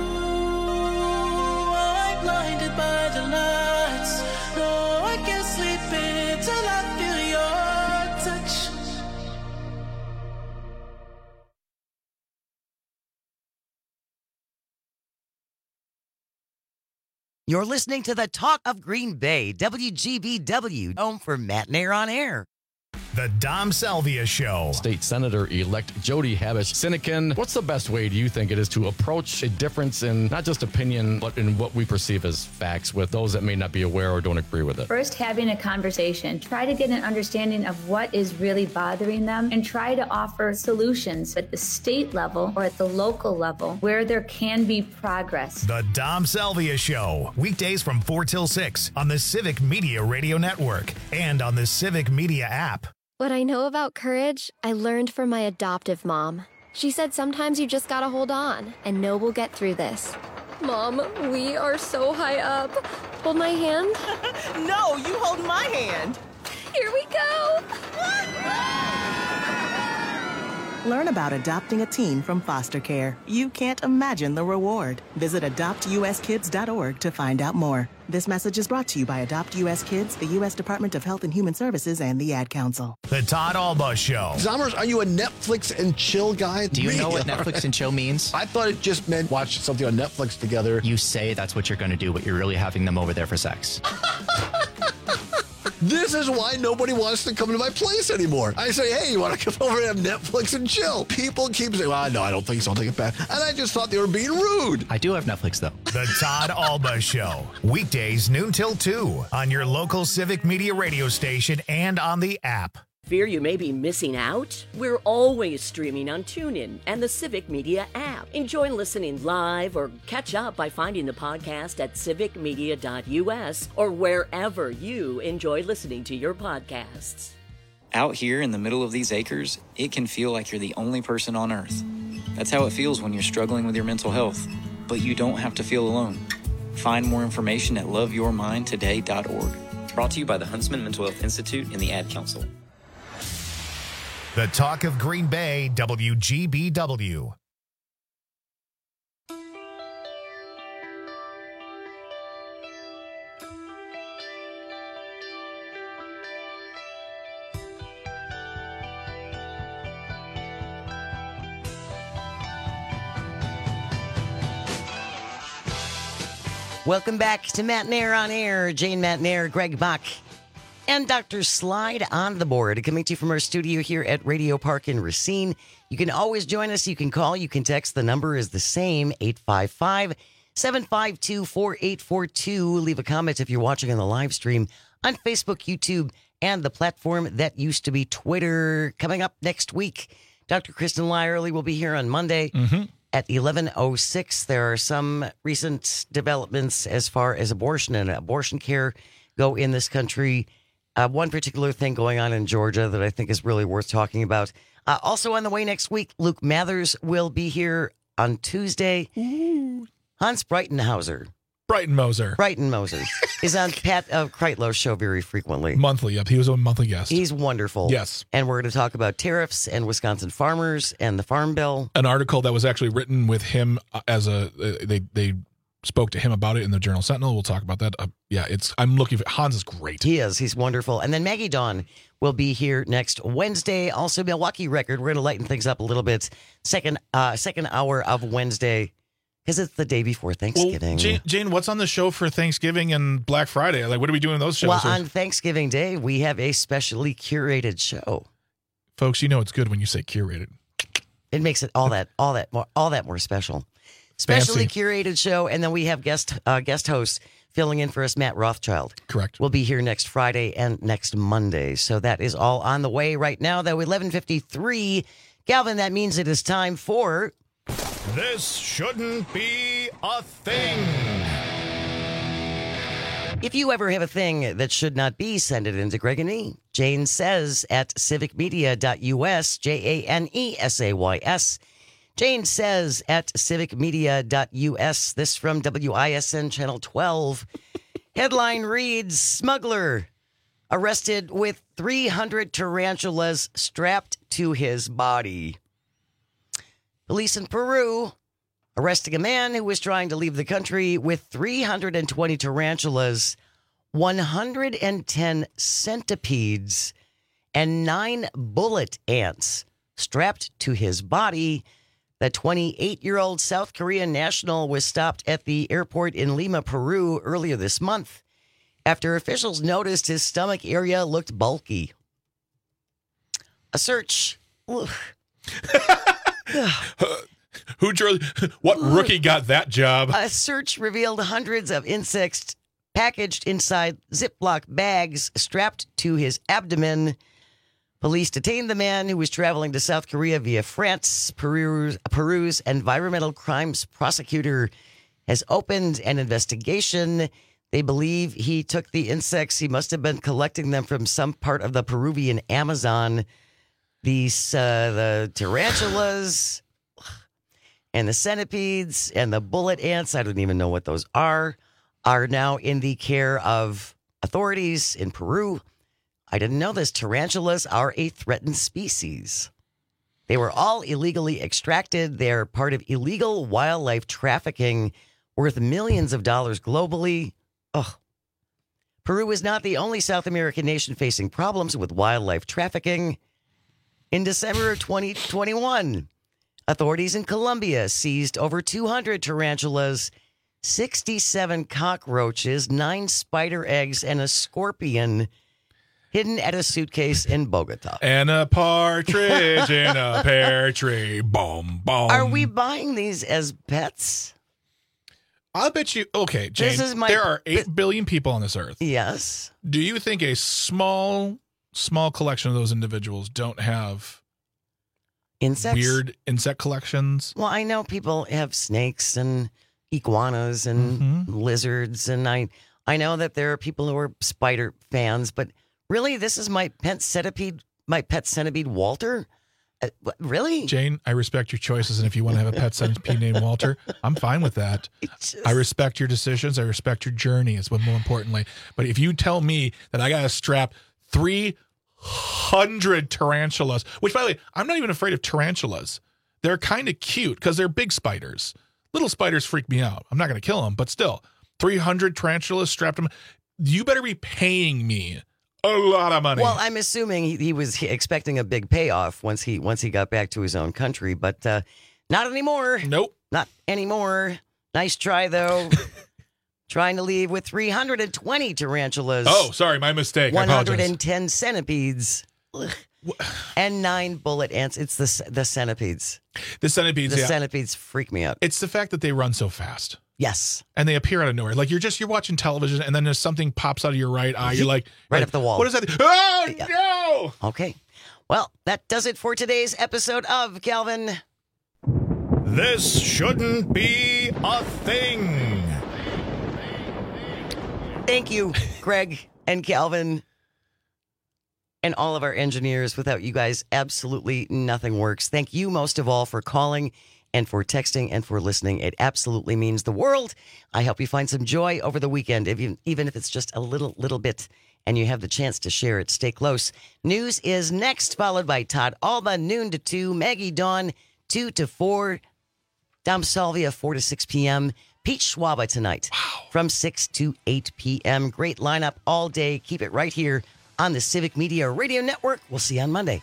ooh, I'm blinded by the lights. No, I can't sleep until I feel your touch. You're listening to the Talk of Green Bay, W G B W, home for Matt Nair on air. The Dom Salvia Show. State Senator-elect Jody Habush-Sinekin, what's the best way do you think it is to approach a difference in not just opinion, but in what we perceive as facts with those that may not be aware or don't agree with it? First, having a conversation. Try to get an understanding of what is really bothering them and try to offer solutions at the state level or at the local level where there can be progress. The Dom Salvia Show. Weekdays from four till six on the Civic Media Radio Network and on the Civic Media app. What I know about courage, I learned from my adoptive mom. She said sometimes you just gotta hold on and know we'll get through this. Mom, we are so high up. Hold my hand. No, you hold my hand. Here we go. Learn about adopting a teen from foster care. You can't imagine the reward. Visit adopt u s kids dot org to find out more. This message is brought to you by Adopt U S Kids, the U S Department of Health and Human Services, and the Ad Council. The Todd Alba Show. Zommers, are you a Netflix and chill guy? Do you know what Netflix and chill means? I thought it just meant watch something on Netflix together. You say that's what you're going to do, but you're really having them over there for sex. This is why nobody wants to come to my place anymore. I say, hey, you want to come over and have Netflix and chill? People keep saying, well, no, I don't think so. I'll take it back. And I just thought they were being rude. I do have Netflix, though. The Todd Alba Show. Weekdays, noon till two on your local Civic Media radio station and on the app. Fear you may be missing out? We're always streaming on TuneIn and the Civic Media app. Enjoy listening live or catch up by finding the podcast at civic media dot u s or wherever you enjoy listening to your podcasts. Out here in the middle of these acres, it can feel like you're the only person on Earth. That's how it feels when you're struggling with your mental health. But you don't have to feel alone. Find more information at love your mind today dot org. Brought to you by the Huntsman Mental Health Institute and the Ad Council. The Talk of Green Bay, W G B W. Welcome back to Matt Nair on Air. Jane Matt Nair, Greg Buck, and Doctor Slide on the board. Coming to you from our studio here at Radio Park in Racine. You can always join us. You can call. You can text. The number is the same, eight five five, seven five two, four eight four two. Leave a comment if you're watching on the live stream on Facebook, YouTube, and the platform that used to be Twitter. Coming up next week, Doctor Kristen Lyerly will be here on Monday. Mm-hmm. At eleven oh six, there are some recent developments as far as abortion and abortion care go in this country. Uh, one particular thing going on in Georgia that I think is really worth talking about. Uh, also on the way next week, Luke Mathers will be here on Tuesday. Ooh. Hans Breitenhauser. Brighton Moser. Brighton Moser is on Pat uh, Kreitlow's show very frequently. Monthly, yep. He was a monthly guest. He's wonderful. Yes. And we're going to talk about tariffs and Wisconsin farmers and the Farm Bill. An article that was actually written with him as a, uh, they they spoke to him about it in the Journal Sentinel. We'll talk about that. Uh, yeah, it's, I'm looking for, Hans is great. He is. He's wonderful. And then Maggie Dawn will be here next Wednesday. Also, Milwaukee Record. We're going to lighten things up a little bit. Second, uh, second hour of Wednesday. Because it's the day before Thanksgiving. Well, Jane, Jane, what's on the show for Thanksgiving and Black Friday? Like, what are we doing in those shows? Well, on Thanksgiving Day, we have a specially curated show. Folks, you know it's good when you say curated. It makes it all that, all that, more, all that more special. Specially Fancy. Curated show, and then we have guest uh, guest hosts filling in for us, Matt Rothschild. Correct. We'll be here next Friday and next Monday. So that is all on the way right now. Though eleven fifty-three, Galvin. That means it is time for. This shouldn't be a thing. If you ever have a thing that should not be, send it into Greg and E. Jane Says at civic media dot u s, J A N E S A Y S. Jane Says at civic media dot u s. This from W I S N Channel twelve. Headline reads, smuggler arrested with three hundred tarantulas strapped to his body. Police in Peru arresting a man who was trying to leave the country with three hundred twenty tarantulas, one hundred ten centipedes, and nine bullet ants strapped to his body. The twenty-eight-year-old South Korean national was stopped at the airport in Lima, Peru earlier this month after officials noticed his stomach area looked bulky. A search. Ugh. Who drew, what rookie got that job? A search revealed hundreds of insects packaged inside Ziploc bags strapped to his abdomen. Police detained the man who was traveling to South Korea via France. Peru's, Peru's environmental crimes prosecutor has opened an investigation. They believe he took the insects. He must have been collecting them from some part of the Peruvian Amazon. These, uh, the tarantulas and the centipedes and the bullet ants, I don't even know what those are, are now in the care of authorities in Peru. I didn't know this. Tarantulas are a threatened species. They were all illegally extracted. They're part of illegal wildlife trafficking worth millions of dollars globally. Ugh. Peru is not the only South American nation facing problems with wildlife trafficking. In December of twenty twenty-one, authorities in Colombia seized over two hundred tarantulas, sixty-seven cockroaches, nine spider eggs, and a scorpion hidden at a suitcase in Bogota. And a partridge in a pear tree. Boom, boom. Are we buying these as pets? I'll bet you. Okay, Jane, This is my- there are eight billion people on this earth. Yes. Do you think a small, small collection of those individuals don't have Insects? weird insect collections? Well, I know people have snakes and iguanas and lizards, and I I know that there are people who are spider fans, but really, this is my pet centipede, my pet centipede, Walter. Uh, what, really, Jane, I respect your choices, and if you want to have a pet centipede named Walter, I'm fine with that. I respect your decisions. I respect your journey, is what more importantly. But if you tell me that I got to strap three hundred tarantulas, which, by the way, I'm not even afraid of tarantulas. They're kind of cute because they're big spiders. Little spiders freak me out. I'm not going to kill them, but still, three hundred tarantulas strapped them. You better be paying me a lot of money. Well, I'm assuming he, he was expecting a big payoff once he once he got back to his own country, but uh, not anymore. Nope, not anymore. Nice try though. Trying to leave with three hundred twenty tarantulas. Oh, sorry, my mistake. I one hundred apologize. ten centipedes. Ugh. And nine bullet ants. It's the the centipedes. The centipedes. The yeah. centipedes freak me out. It's the fact that they run so fast. Yes. And they appear out of nowhere. Like you're just you're watching television, and then there's something pops out of your right eye. You're like right like, up the wall. What is that? Oh no! Okay. Well, that does it for today's episode of Calvin. This shouldn't be a thing. Thank you, Greg and Calvin. And all of our engineers. Without you guys, absolutely nothing works. Thank you most of all for calling and for texting and for listening. It absolutely means the world. I hope you find some joy over the weekend, if you, even if it's just a little, little bit, and you have the chance to share it. Stay close. News is next, followed by Todd Alba, noon to two, Maggie Dawn, two to four, Dom Salvia, four to six p.m., Pete Schwaba tonight wow. from six to eight p.m. Great lineup all day. Keep it right here on the Civic Media Radio Network. We'll see you on Monday.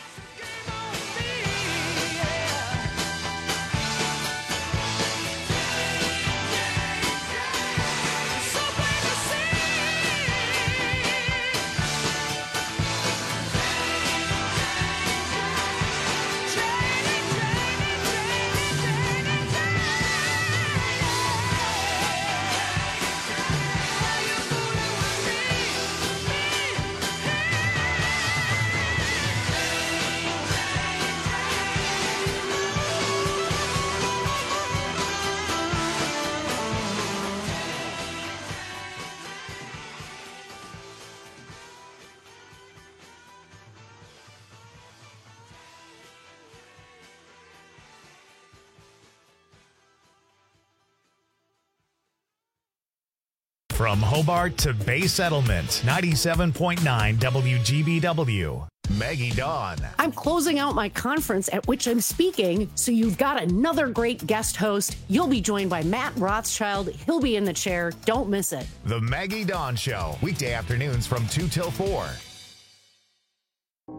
From Hobart to Bay Settlement, ninety-seven point nine W G B W. Maggie Dawn. I'm closing out my conference at which I'm speaking, so you've got another great guest host. You'll be joined by Matt Rothschild. He'll be in the chair. Don't miss it. The Maggie Dawn Show, weekday afternoons from two till four.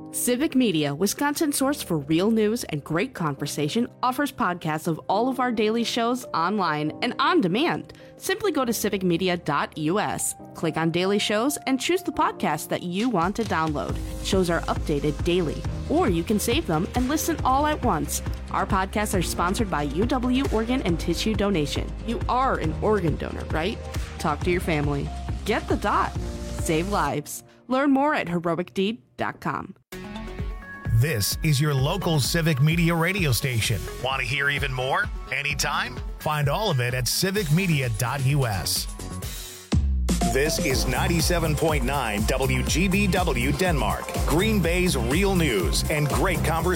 Civic Media, Wisconsin's source for real news and great conversation, offers podcasts of all of our daily shows online and on demand. Simply go to civic media dot u s, click on Daily Shows, and choose the podcast that you want to download. Shows are updated daily, or you can save them and listen all at once. Our podcasts are sponsored by U W Organ and Tissue Donation. You are an organ donor, right? Talk to your family. Get the dot. Save lives. Learn more at heroic deed dot com. This is your local Civic Media radio station. Want to hear even more? Anytime? Find all of it at civic media dot u s. This is ninety-seven point nine W G B W Denmark, Green Bay's real news and great conversation.